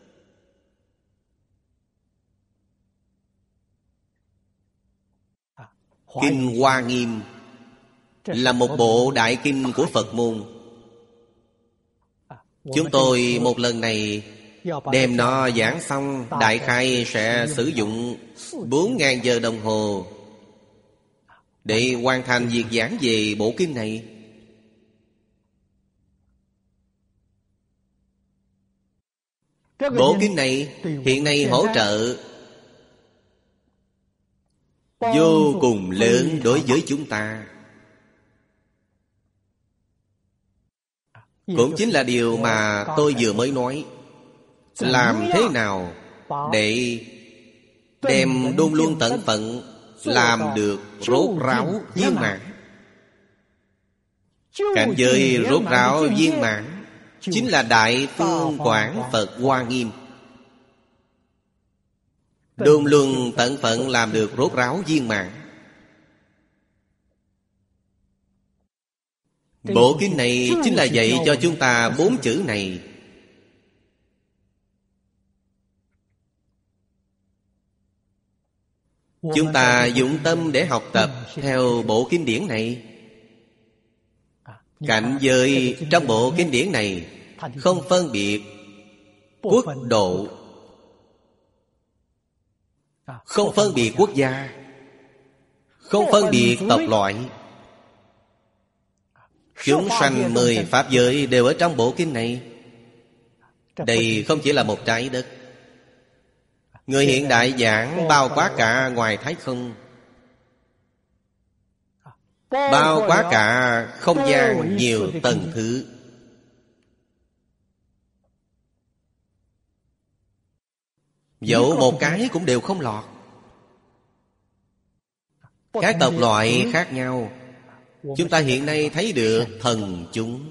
Kinh Hoa Nghiêm là một bộ đại kinh của Phật môn. Chúng tôi một lần này đem nó giảng xong, đại khai sẽ sử dụng bốn ngàn giờ đồng hồ để hoàn thành việc giảng về bộ kinh này. Bộ kinh này hiện nay hỗ trợ vô cùng lớn đối với chúng ta. Cũng chính là điều mà tôi vừa mới nói. Làm thế nào để đem đôn luôn tận phận làm được rốt ráo viên mãn? Cảnh giới rốt ráo viên mãn chính là Đại Phương Quảng Phật Hoa Nghiêm. Đôn luân tận phận làm được rốt ráo viên mãn. Bộ kinh này chính là dạy cho chúng ta bốn chữ này. Chúng ta dụng tâm để học tập theo bộ kinh điển này. Cảnh giới trong bộ kinh điển này không phân biệt quốc độ, không phân biệt quốc gia, không phân biệt tộc loại. Chúng sanh mười pháp giới đều ở trong bộ kinh này. Đây không chỉ là một trái đất. Người hiện đại giảng bao quát cả ngoài thái không, bao quát cả không gian nhiều tầng thứ. Dẫu một cái cũng đều không lọt. Các tộc loại khác nhau. Chúng ta hiện nay thấy được thần chúng.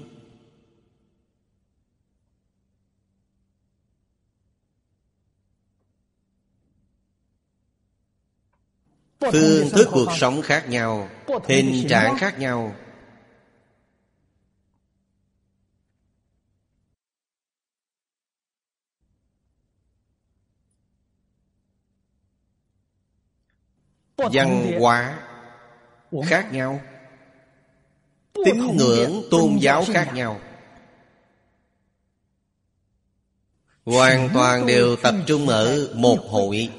Phương thức cuộc sống khác nhau, hình trạng khác nhau. Văn hóa khác nhau, tín ngưỡng tôn giáo khác nhau, hoàn toàn đều tập trung ở một hội.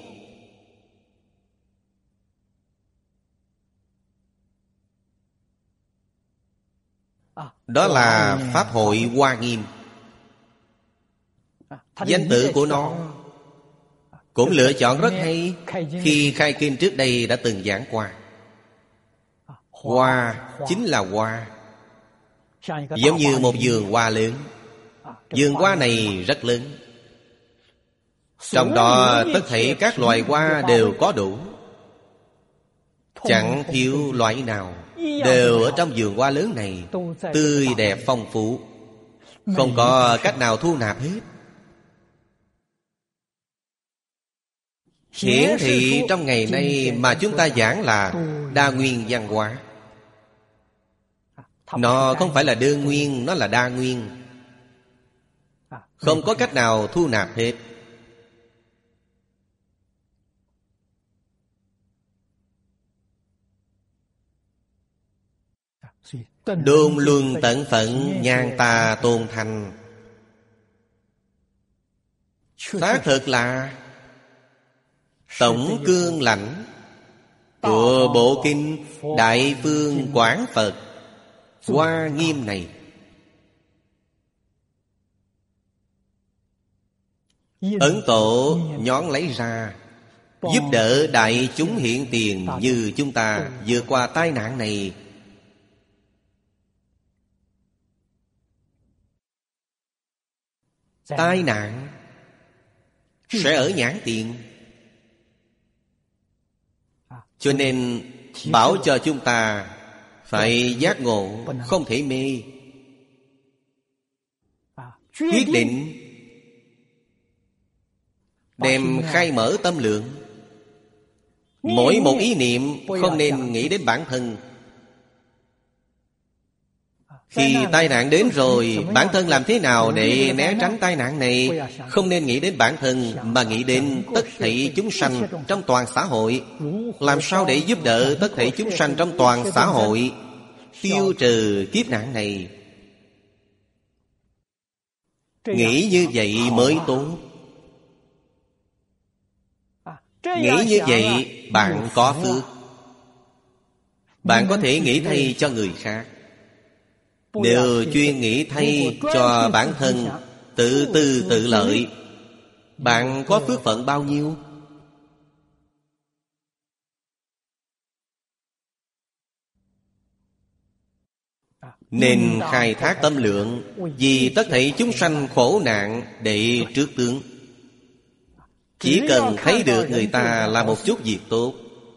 Đó là Pháp hội Hoa Nghiêm. Danh tự của nó cũng lựa chọn rất hay. Khi khai kinh trước đây đã từng giảng qua. Hoa chính là hoa, giống như một vườn hoa lớn. Vườn hoa này rất lớn, trong đó tất thảy các loài hoa đều có đủ, chẳng thiếu loại nào. Đều ở trong vườn hoa lớn này, tươi đẹp phong phú, không có cách nào thu nạp hết. hiển thị trong ngày nay mà chúng ta giảng là đa nguyên văn hóa. Nó không phải là đơn nguyên, nó là đa nguyên, không có cách nào thu nạp hết. Đôn luân tận phận, nhan tà tôn thành. Xác thực là tổng cương lãnh của bộ kinh Đại Phương Quảng Phật Hoa Nghiêm này. Ấn Tổ nhón lấy ra, giúp đỡ đại chúng hiện tiền như chúng ta vượt qua tai nạn này. Tai nạn sẽ ở nhãn tiền, cho nên bảo cho chúng ta phải giác ngộ, không thể mê. Quyết định đem khai mở tâm lượng. Mỗi một ý niệm không nên nghĩ đến bản thân. Khi tai nạn đến rồi, bản thân làm thế nào để né tránh tai nạn này? Không nên nghĩ đến bản thân, mà nghĩ đến tất thảy chúng sanh trong toàn xã hội. Làm sao để giúp đỡ tất thảy chúng sanh trong toàn xã hội tiêu trừ kiếp nạn này? Nghĩ như vậy mới tốt. Nghĩ như vậy bạn có phước. Bạn có thể nghĩ thay cho người khác. Đều chuyên nghĩ thay cho bản thân, tự tư tự lợi. Bạn có phước phận bao nhiêu? Nên khai thác tâm lượng, vì tất thảy chúng sanh khổ nạn để trước tướng. Chỉ cần thấy được người ta làm một chút việc tốt,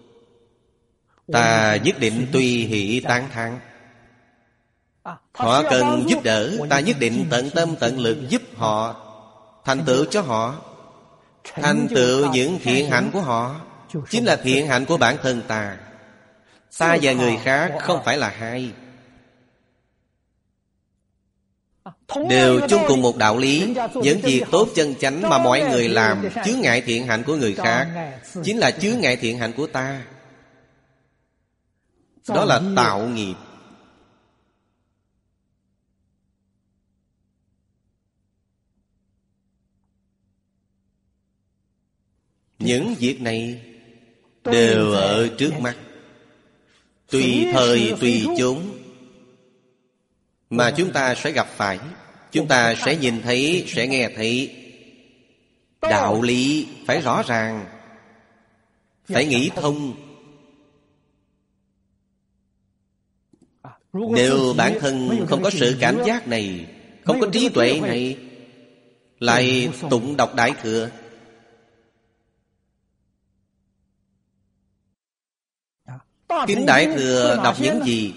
ta nhất định tùy hỷ tán thán. Họ cần giúp đỡ, ta nhất định tận tâm tận lực giúp họ, thành tựu cho họ. Thành tựu những thiện hạnh của họ chính là thiện hạnh của bản thân ta. Ta và người khác không phải là hai, đều chung cùng một đạo lý. Những việc tốt chân chánh mà mọi người làm chướng ngại thiện hạnh của người khác, chính là chướng ngại thiện hạnh của ta. Đó là tạo nghiệp. Những việc này đều ở trước mắt, tùy thời tùy chốn mà chúng ta sẽ gặp phải. Chúng ta sẽ nhìn thấy, sẽ nghe thấy. Đạo lý phải rõ ràng, phải nghĩ thông. Nếu bản thân không có sự cảm giác này, không có trí tuệ này, lại tụng đọc Đại Thừa, Kinh Đại Thừa đọc những gì?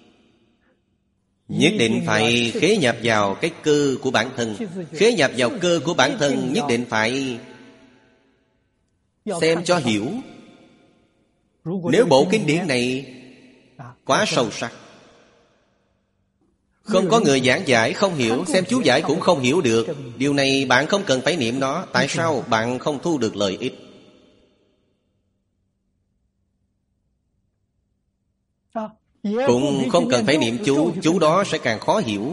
Nhất định phải khế nhập vào cái cơ của bản thân. Khế nhập vào cơ của bản thân, nhất định phải xem cho hiểu. Nếu bộ kinh điển này quá sâu sắc, không có người giảng giải không hiểu, xem chú giải cũng không hiểu được, điều này bạn không cần phải niệm nó. Tại sao? Bạn không thu được lợi ích. Cũng không cần phải niệm chú, chú đó sẽ càng khó hiểu.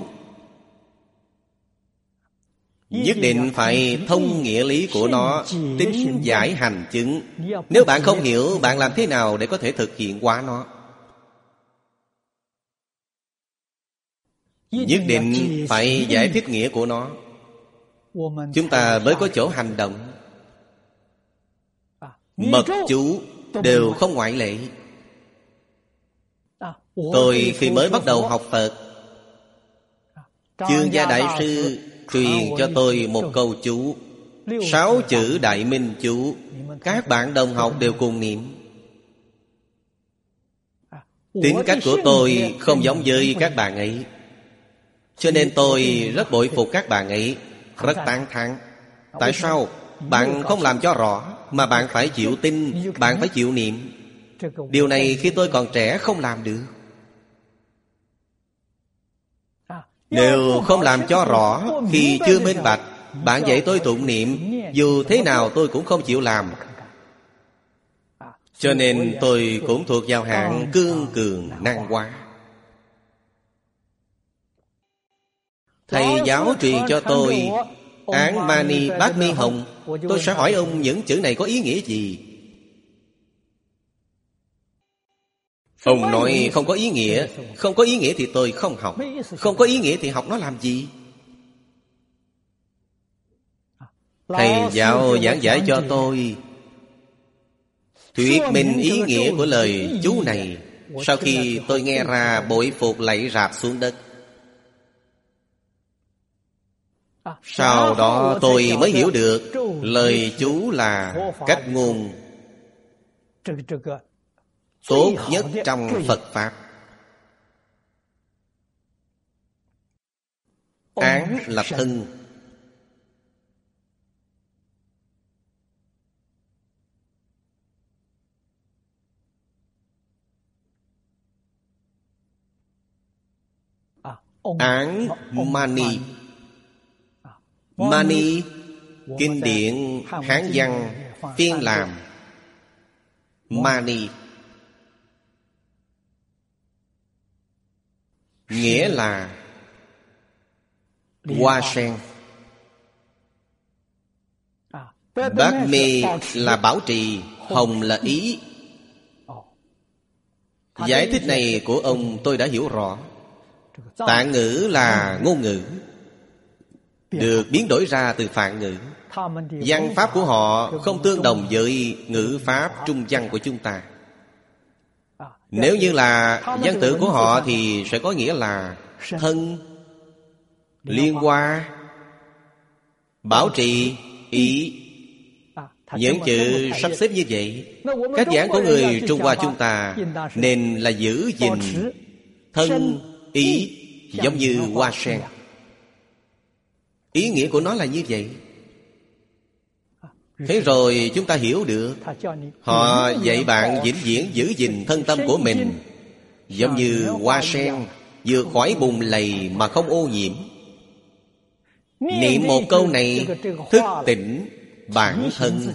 Nhất định phải thông nghĩa lý của nó, tính giải hành chứng. Nếu bạn không hiểu, bạn làm thế nào để có thể thực hiện qua nó? Nhất định phải giải thích nghĩa của nó, chúng ta mới có chỗ hành động. Mật chú đều không ngoại lệ. Tôi khi mới bắt đầu học Phật, Chương Gia Đại Sư truyền cho tôi một câu chú, sáu chữ Đại Minh chú. Các bạn đồng học đều cùng niệm. Tính cách của tôi không giống với các bạn ấy, cho nên tôi rất bội phục các bạn ấy, rất tán thán. Tại sao? Bạn không làm cho rõ, mà bạn phải chịu tin, bạn phải chịu niệm. Điều này khi tôi còn trẻ không làm được. Nếu không làm cho rõ, khi chưa minh bạch, bạn dạy tôi tụng niệm, dù thế nào tôi cũng không chịu làm. Cho nên tôi cũng thuộc vào hạng cương cường năng hóa. Thầy giáo truyền cho tôi Án Mani Bát Mi Hồng. Tôi sẽ hỏi ông những chữ này có ý nghĩa gì? Ông nói không có ý nghĩa. Không có ý nghĩa thì tôi không học. Không có ý nghĩa thì học nó làm gì? Thầy giáo giảng giải cho tôi, thuyết minh ý nghĩa của lời chú này. Sau khi tôi nghe ra, bội phục lạy rạp xuống đất. Sau đó tôi mới hiểu được lời chú là cách ngôn tốt nhất trong Phật Pháp. Án là thân, án Mani. Mani, kinh điển Hán văn phiên làm Mani, nghĩa là hoa sen. Bát mi là bảo trì, hồng là ý. Giải thích này của ông tôi đã hiểu rõ. Tạng ngữ là ngôn ngữ, được biến đổi ra từ phạn ngữ. Văn pháp của họ không tương đồng với ngữ pháp trung văn của chúng ta. Nếu như là văn tự của họ thì sẽ có nghĩa là thân, liên hoa, bảo trì, ý. Những chữ sắp xếp như vậy, cách giảng của người Trung Hoa chúng ta nên là giữ gìn thân, ý giống như hoa sen. Ý nghĩa của nó là như vậy. Thế rồi chúng ta hiểu được, họ dạy bạn vĩnh viễn giữ gìn thân tâm của mình, giống như hoa sen vừa khỏi bùn lầy mà không ô nhiễm. Niệm một câu này, thức tỉnh bản thân.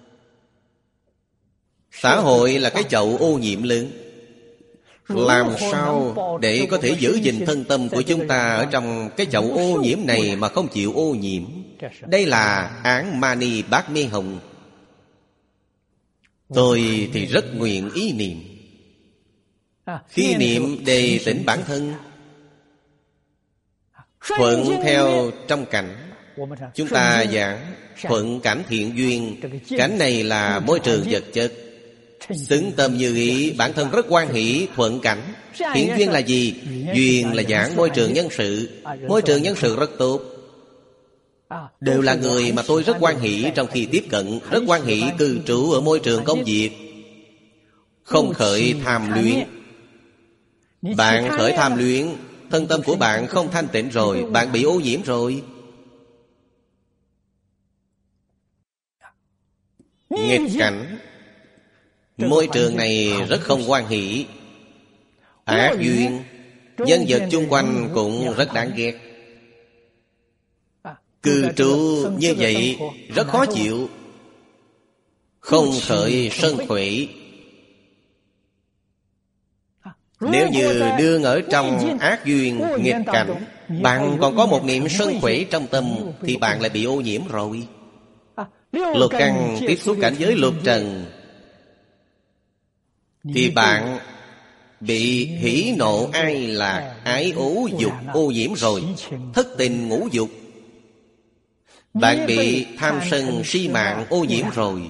Xã hội là cái chậu ô nhiễm lớn. Làm sao để có thể giữ gìn thân tâm của chúng ta ở trong cái chậu ô nhiễm này mà không chịu ô nhiễm? Đây là án Mani Bát Mi Hồng. Tôi thì rất nguyện ý niệm. Khi niệm đề tỉnh bản thân, thuận theo trong cảnh. Chúng ta giảng thuận cảnh thiện duyên. Cảnh này là môi trường vật chất. Xứng tâm như ý, bản thân rất hoan hỷ, thuận cảnh. Thiện duyên là gì? Duyên là giảng môi trường nhân sự. Môi trường nhân sự rất tốt. Đều là người mà tôi rất hoan hỷ trong khi tiếp cận, rất hoan hỷ cư trú ở môi trường công việc. Không khởi tham luyến. Bạn khởi tham luyến, thân tâm của bạn không thanh tịnh rồi, bạn bị ô nhiễm rồi. Nghịch cảnh, môi trường này rất không hoan hỷ. Ác duyên, nhân vật chung quanh cũng rất đáng ghét. Cư trú như vậy rất khó chịu. Không khởi sân khủy. Nếu như đương ở trong ác duyên nghịch cảnh, bạn còn có một niệm sân khủy trong tâm, thì bạn lại bị ô nhiễm rồi. Lục căn tiếp xúc cảnh giới lục trần, thì bạn bị hỉ nộ ai lạc ái ố dục ô nhiễm rồi. Thất tình ngũ dục, bạn bị tham sân si mạng ô nhiễm rồi.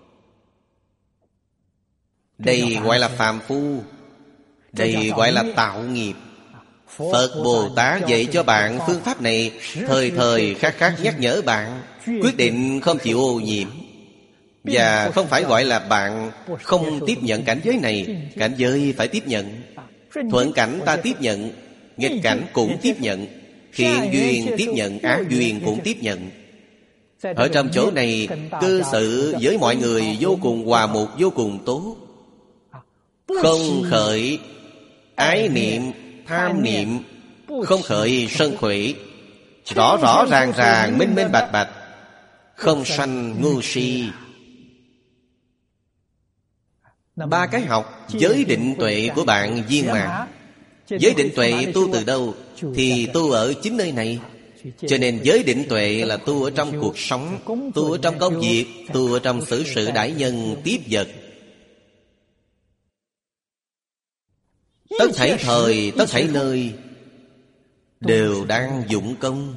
Đây gọi là phàm phu. Đây gọi là tạo nghiệp. Phật Bồ Tát dạy cho bạn phương pháp này, thời thời khắc khắc nhắc nhở bạn, quyết định không chịu ô nhiễm. Và không phải gọi là bạn không tiếp nhận cảnh giới này. Cảnh giới phải tiếp nhận. Thuận cảnh ta tiếp nhận, nghịch cảnh cũng tiếp nhận. Thiện duyên tiếp nhận, ác duyên cũng tiếp nhận. Ở trong chỗ này cư xử với mọi người vô cùng hòa mục, vô cùng tốt. Không khởi ái niệm, tham niệm, không khởi sân khủy, rõ rõ ràng ràng, minh minh bạch bạch, không sanh ngu si. Ba cái học giới định tuệ của bạn viên mãn. Giới định tuệ tu từ đâu? Thì tu ở chính nơi này. Cho nên giới định tuệ là tu ở trong cuộc sống, tu ở trong công việc, tu ở trong xử sự đãi nhân tiếp vật. Tất thảy thời, tất thảy nơi đều đang dụng công,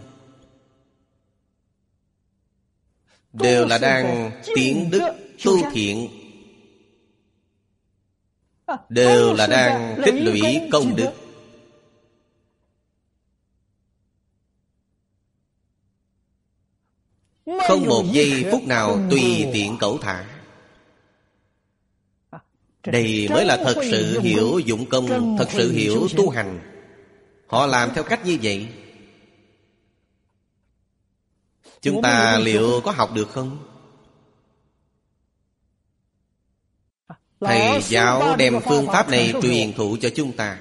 đều là đang tiến đức, tu thiện, đều là đang tích lũy công đức. Không một giây phút nào tùy tiện cẩu thả. Đây mới là thật sự hiểu dụng công, thật sự hiểu tu hành. Họ làm theo cách như vậy. Chúng ta liệu có học được không? Thầy giáo đem phương pháp này truyền thụ cho chúng ta.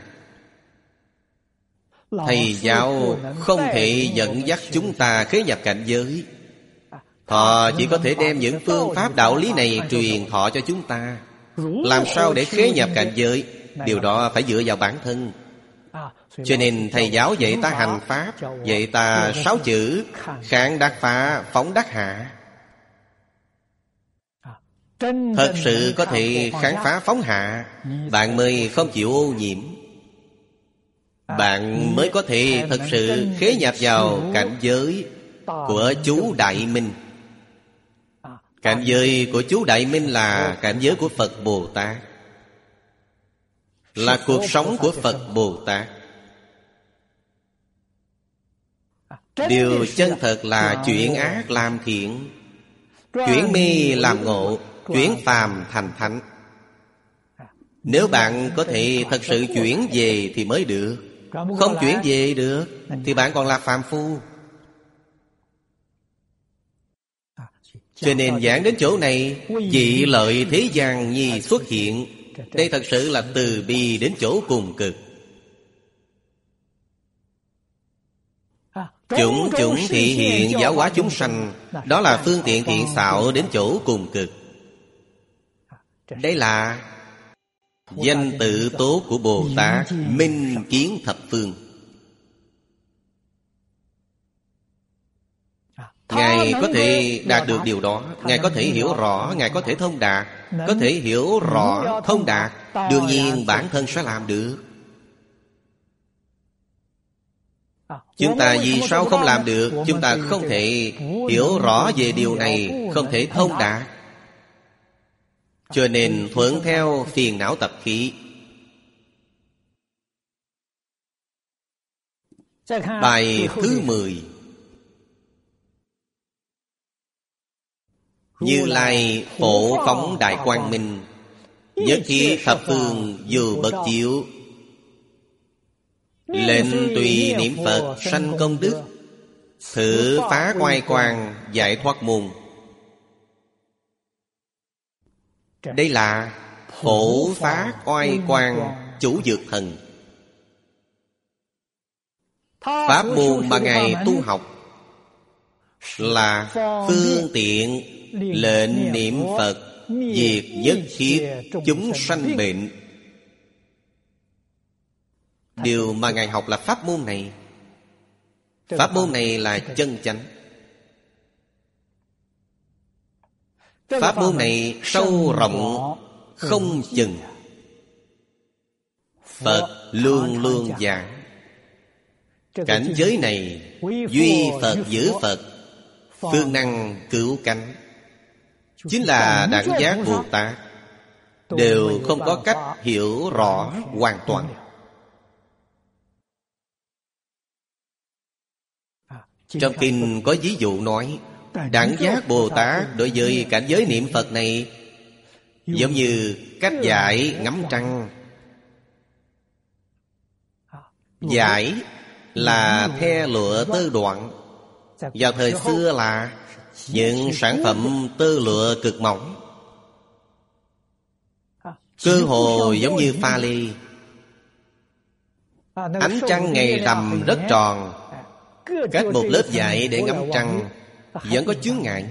Thầy giáo không thể dẫn dắt chúng ta khế nhập cảnh giới. Họ chỉ có thể đem những phương pháp đạo lý này truyền thọ cho chúng ta. Làm sao để khế nhập cảnh giới? Điều đó phải dựa vào bản thân. Cho nên thầy giáo dạy ta hành pháp, dạy ta sáu chữ: kháng đắc phá, phóng đắc hạ. Thật sự có thể kháng phá phóng hạ, bạn mới không chịu ô nhiễm. Bạn mới có thể thật sự khế nhập vào cảnh giới của chú Đại Minh. Cảnh giới của chú Đại Minh là cảnh giới của Phật Bồ Tát, là cuộc sống của Phật Bồ Tát. Điều chân thật là chuyển ác làm thiện, chuyển mê làm ngộ, chuyển phàm thành thánh. Nếu bạn có thể thật sự chuyển về thì mới được. Không chuyển về được thì bạn còn là phàm phu. Cho nên giảng đến chỗ này, vị lợi thế gian nhi xuất hiện. Đây thật sự là từ bi đến chỗ cùng cực. Chủng chủng thị hiện giáo hóa chúng sanh, đó là phương tiện thiện xảo đến chỗ cùng cực. Đây là danh tự tốt của Bồ Tát, minh kiến thập phương. Ngài có thể đạt được điều đó, Ngài có thể hiểu rõ, Ngài có thể thông đạt. Có thể hiểu rõ, thông đạt, đương nhiên bản thân sẽ làm được. Chúng ta vì sao không làm được? Chúng ta không thể hiểu rõ về điều này, không thể thông đạt. Cho nên thuận theo phiền não tập khí. Bài thứ mười. Như Lai phổ phóng đại quang minh, nhất thiết thập phương dù bậc chiếu. Lệnh tùy niệm Phật sanh công đức, thử phá oai quang giải thoát môn. Đây là phổ phá oai quang chủ dược thần. Pháp môn mà Ngài tu học là phương tiện lệnh niệm Phật diệt nhất thiết chúng sanh bệnh. Điều mà Ngài học là pháp môn này. Pháp môn này là chân chánh. Pháp môn này sâu rộng không chừng. Phật luôn luôn giảng. Cảnh giới này duy Phật giữ Phật, phương năng cứu cánh. Chính là đẳng giác Bồ Tát đều không có cách hiểu rõ hoàn toàn. Trong kinh có ví dụ nói, đẳng giác Bồ Tát đối với cảnh giới niệm Phật này giống như cách dải ngắm trăng. Dải là the lụa tơ đoạn. Vào thời xưa là những sản phẩm tơ lụa cực mỏng, cơ hồ giống như pha lê. Ánh trăng ngày rằm rất tròn, cách một lớp vải để ngắm trăng vẫn có chướng ngại.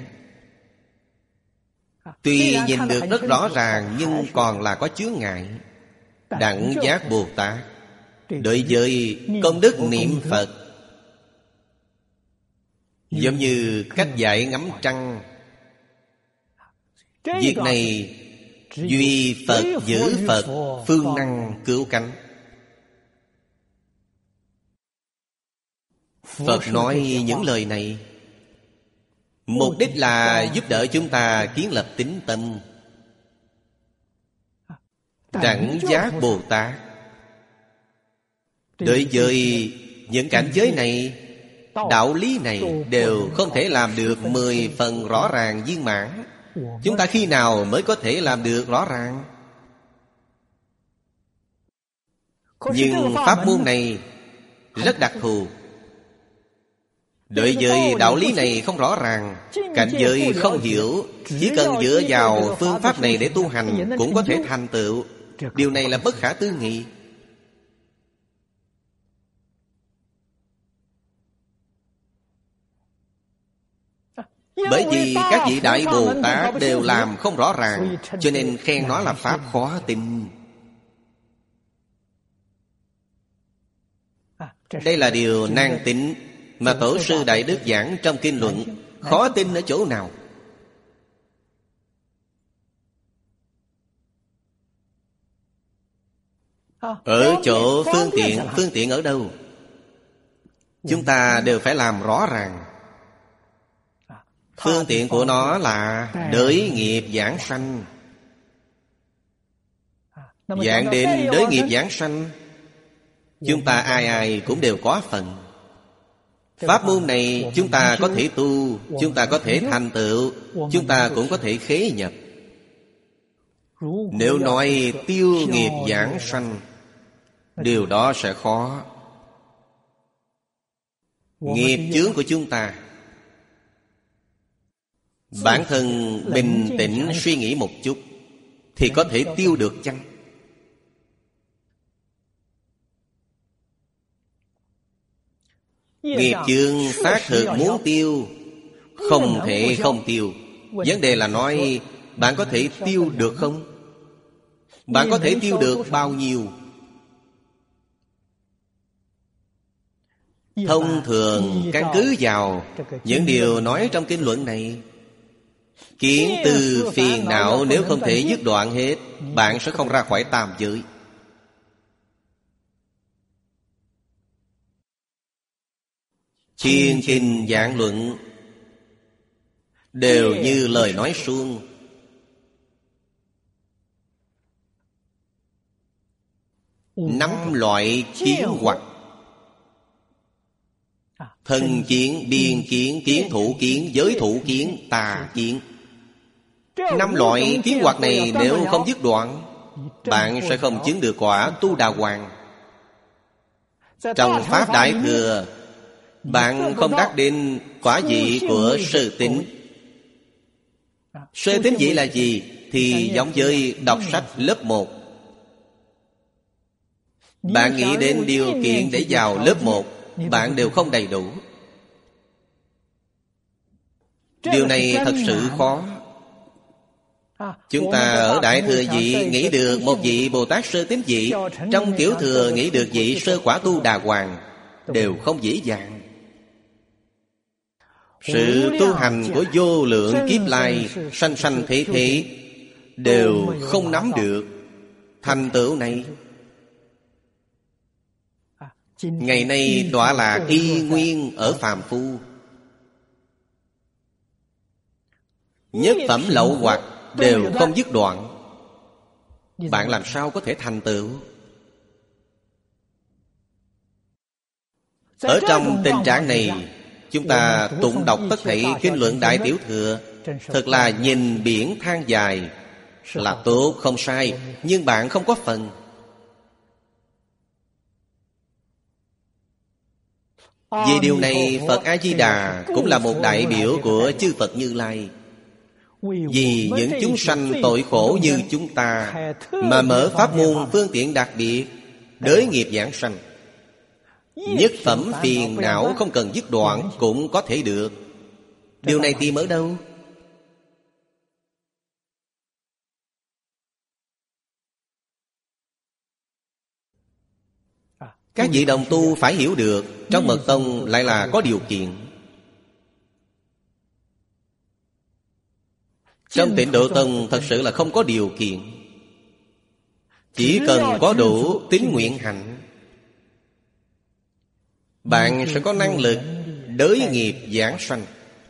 Tuy nhìn được rất rõ ràng nhưng còn là có chướng ngại. Đẳng Giác Bồ Tát đối với công đức niệm Phật giống như cách dạy ngắm trăng. Việc này duy Phật giữ Phật, phương năng cứu cánh. Phật nói những lời này mục đích là giúp đỡ chúng ta kiến lập tín tâm. Đẳng Giác Bồ Tát đối với những cảnh giới này, đạo lý này đều không thể làm được mười phần rõ ràng viên mãn. Chúng ta khi nào mới có thể làm được rõ ràng? Nhưng pháp môn này rất đặc thù. Đối với đạo lý này không rõ ràng, cảnh giới không hiểu, chỉ cần dựa vào phương pháp này để tu hành cũng có thể thành tựu. Điều này là bất khả tư nghị. Bởi vì các vị Đại Bồ Tát đều làm không rõ ràng, cho nên khen nó là pháp khó tin. Đây là điều nan tính mà Tổ sư Đại Đức giảng trong kinh luận. Khó tin ở chỗ nào? Ở chỗ phương tiện. Phương tiện ở đâu? Chúng ta đều phải làm rõ ràng. Phương tiện của nó là đới nghiệp giảng sanh. Giảng đến đới nghiệp giảng sanh, chúng ta ai ai cũng đều có phần. Pháp môn này chúng ta có thể tu, chúng ta có thể thành tựu, chúng ta cũng có thể khế nhập. Nếu nói tiêu nghiệp giảng sanh, điều đó sẽ khó. Nghiệp chướng của chúng ta, bản thân bình tĩnh suy nghĩ một chút thì có thể tiêu được chăng? Nghiệp chướng xác thực muốn tiêu, không thể không tiêu. Vấn đề là nói bạn có thể tiêu được không? Bạn có thể tiêu được bao nhiêu? Thông thường căn cứ vào những điều nói trong kinh luận này, kiến tư phiền não nếu không thể dứt đoạn hết, bạn sẽ không ra khỏi tam giới. Thiên kinh giảng luận đều như lời nói suông. Năm loại kiến hoặc: thân kiến, biên kiến, kiến thủ kiến, giới thủ kiến, tà kiến. Năm loại kiến hoặc này nếu không dứt đoạn, bạn sẽ không chứng được quả tu đà hoàng. Trong Pháp Đại Thừa, bạn không đắc đến quả vị của sơ tín. Sơ tín vị là gì? Thì giống với đọc sách lớp một. Bạn nghĩ đến điều kiện để vào lớp một, bạn đều không đầy đủ. Điều này thật sự khó. Chúng ta ở Đại Thừa vị nghĩ được một vị Bồ Tát sơ tín vị, trong Tiểu Thừa nghĩ được vị sơ quả tu đà hoàng, đều không dễ dàng. Sự tu hành của vô lượng kiếp lai, sanh sanh thế thế, đều không nắm được thành tựu này. Ngày nay đọa lạc y nguyên ở phàm phu. Nhất phẩm lậu hoặc đều không dứt đoạn, bạn làm sao có thể thành tựu? Ở trong tình trạng này, chúng ta tụng đọc tất thảy kinh luận Đại Tiểu Thừa, thật là nhìn biển than dài, là tốt không sai, nhưng bạn không có phần. Về điều này, Phật A-di-đà cũng là một đại biểu của chư Phật Như Lai. Vì những chúng sanh tội khổ như chúng ta mà mở pháp môn phương tiện đặc biệt đới nghiệp giảng sanh. Nhất phẩm phiền não không cần dứt đoạn cũng có thể được. Điều này tìm ở đâu? Các vị đồng tu phải hiểu được, trong mật tông lại là có điều kiện. Trong Tịnh Độ Tông thật sự là không có điều kiện. Chỉ cần có đủ tín nguyện hạnh, bạn sẽ có năng lực đới nghiệp giảng sanh.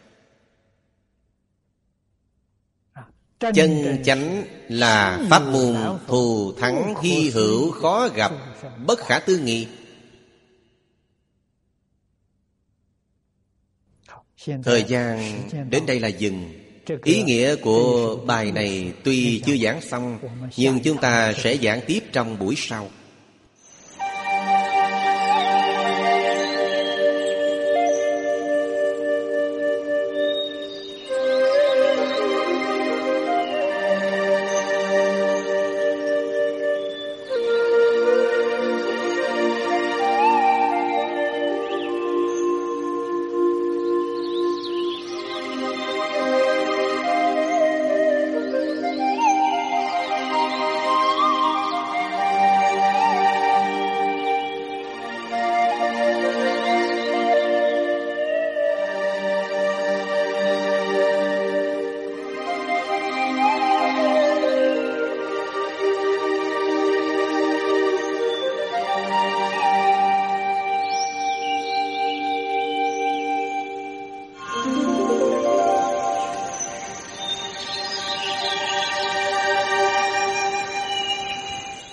Chân chánh là pháp môn thù thắng hy hữu khó gặp, bất khả tư nghị. Thời gian đến đây là dừng. Ý nghĩa của bài này tuy chưa giảng xong, nhưng chúng ta sẽ giảng tiếp trong buổi sau.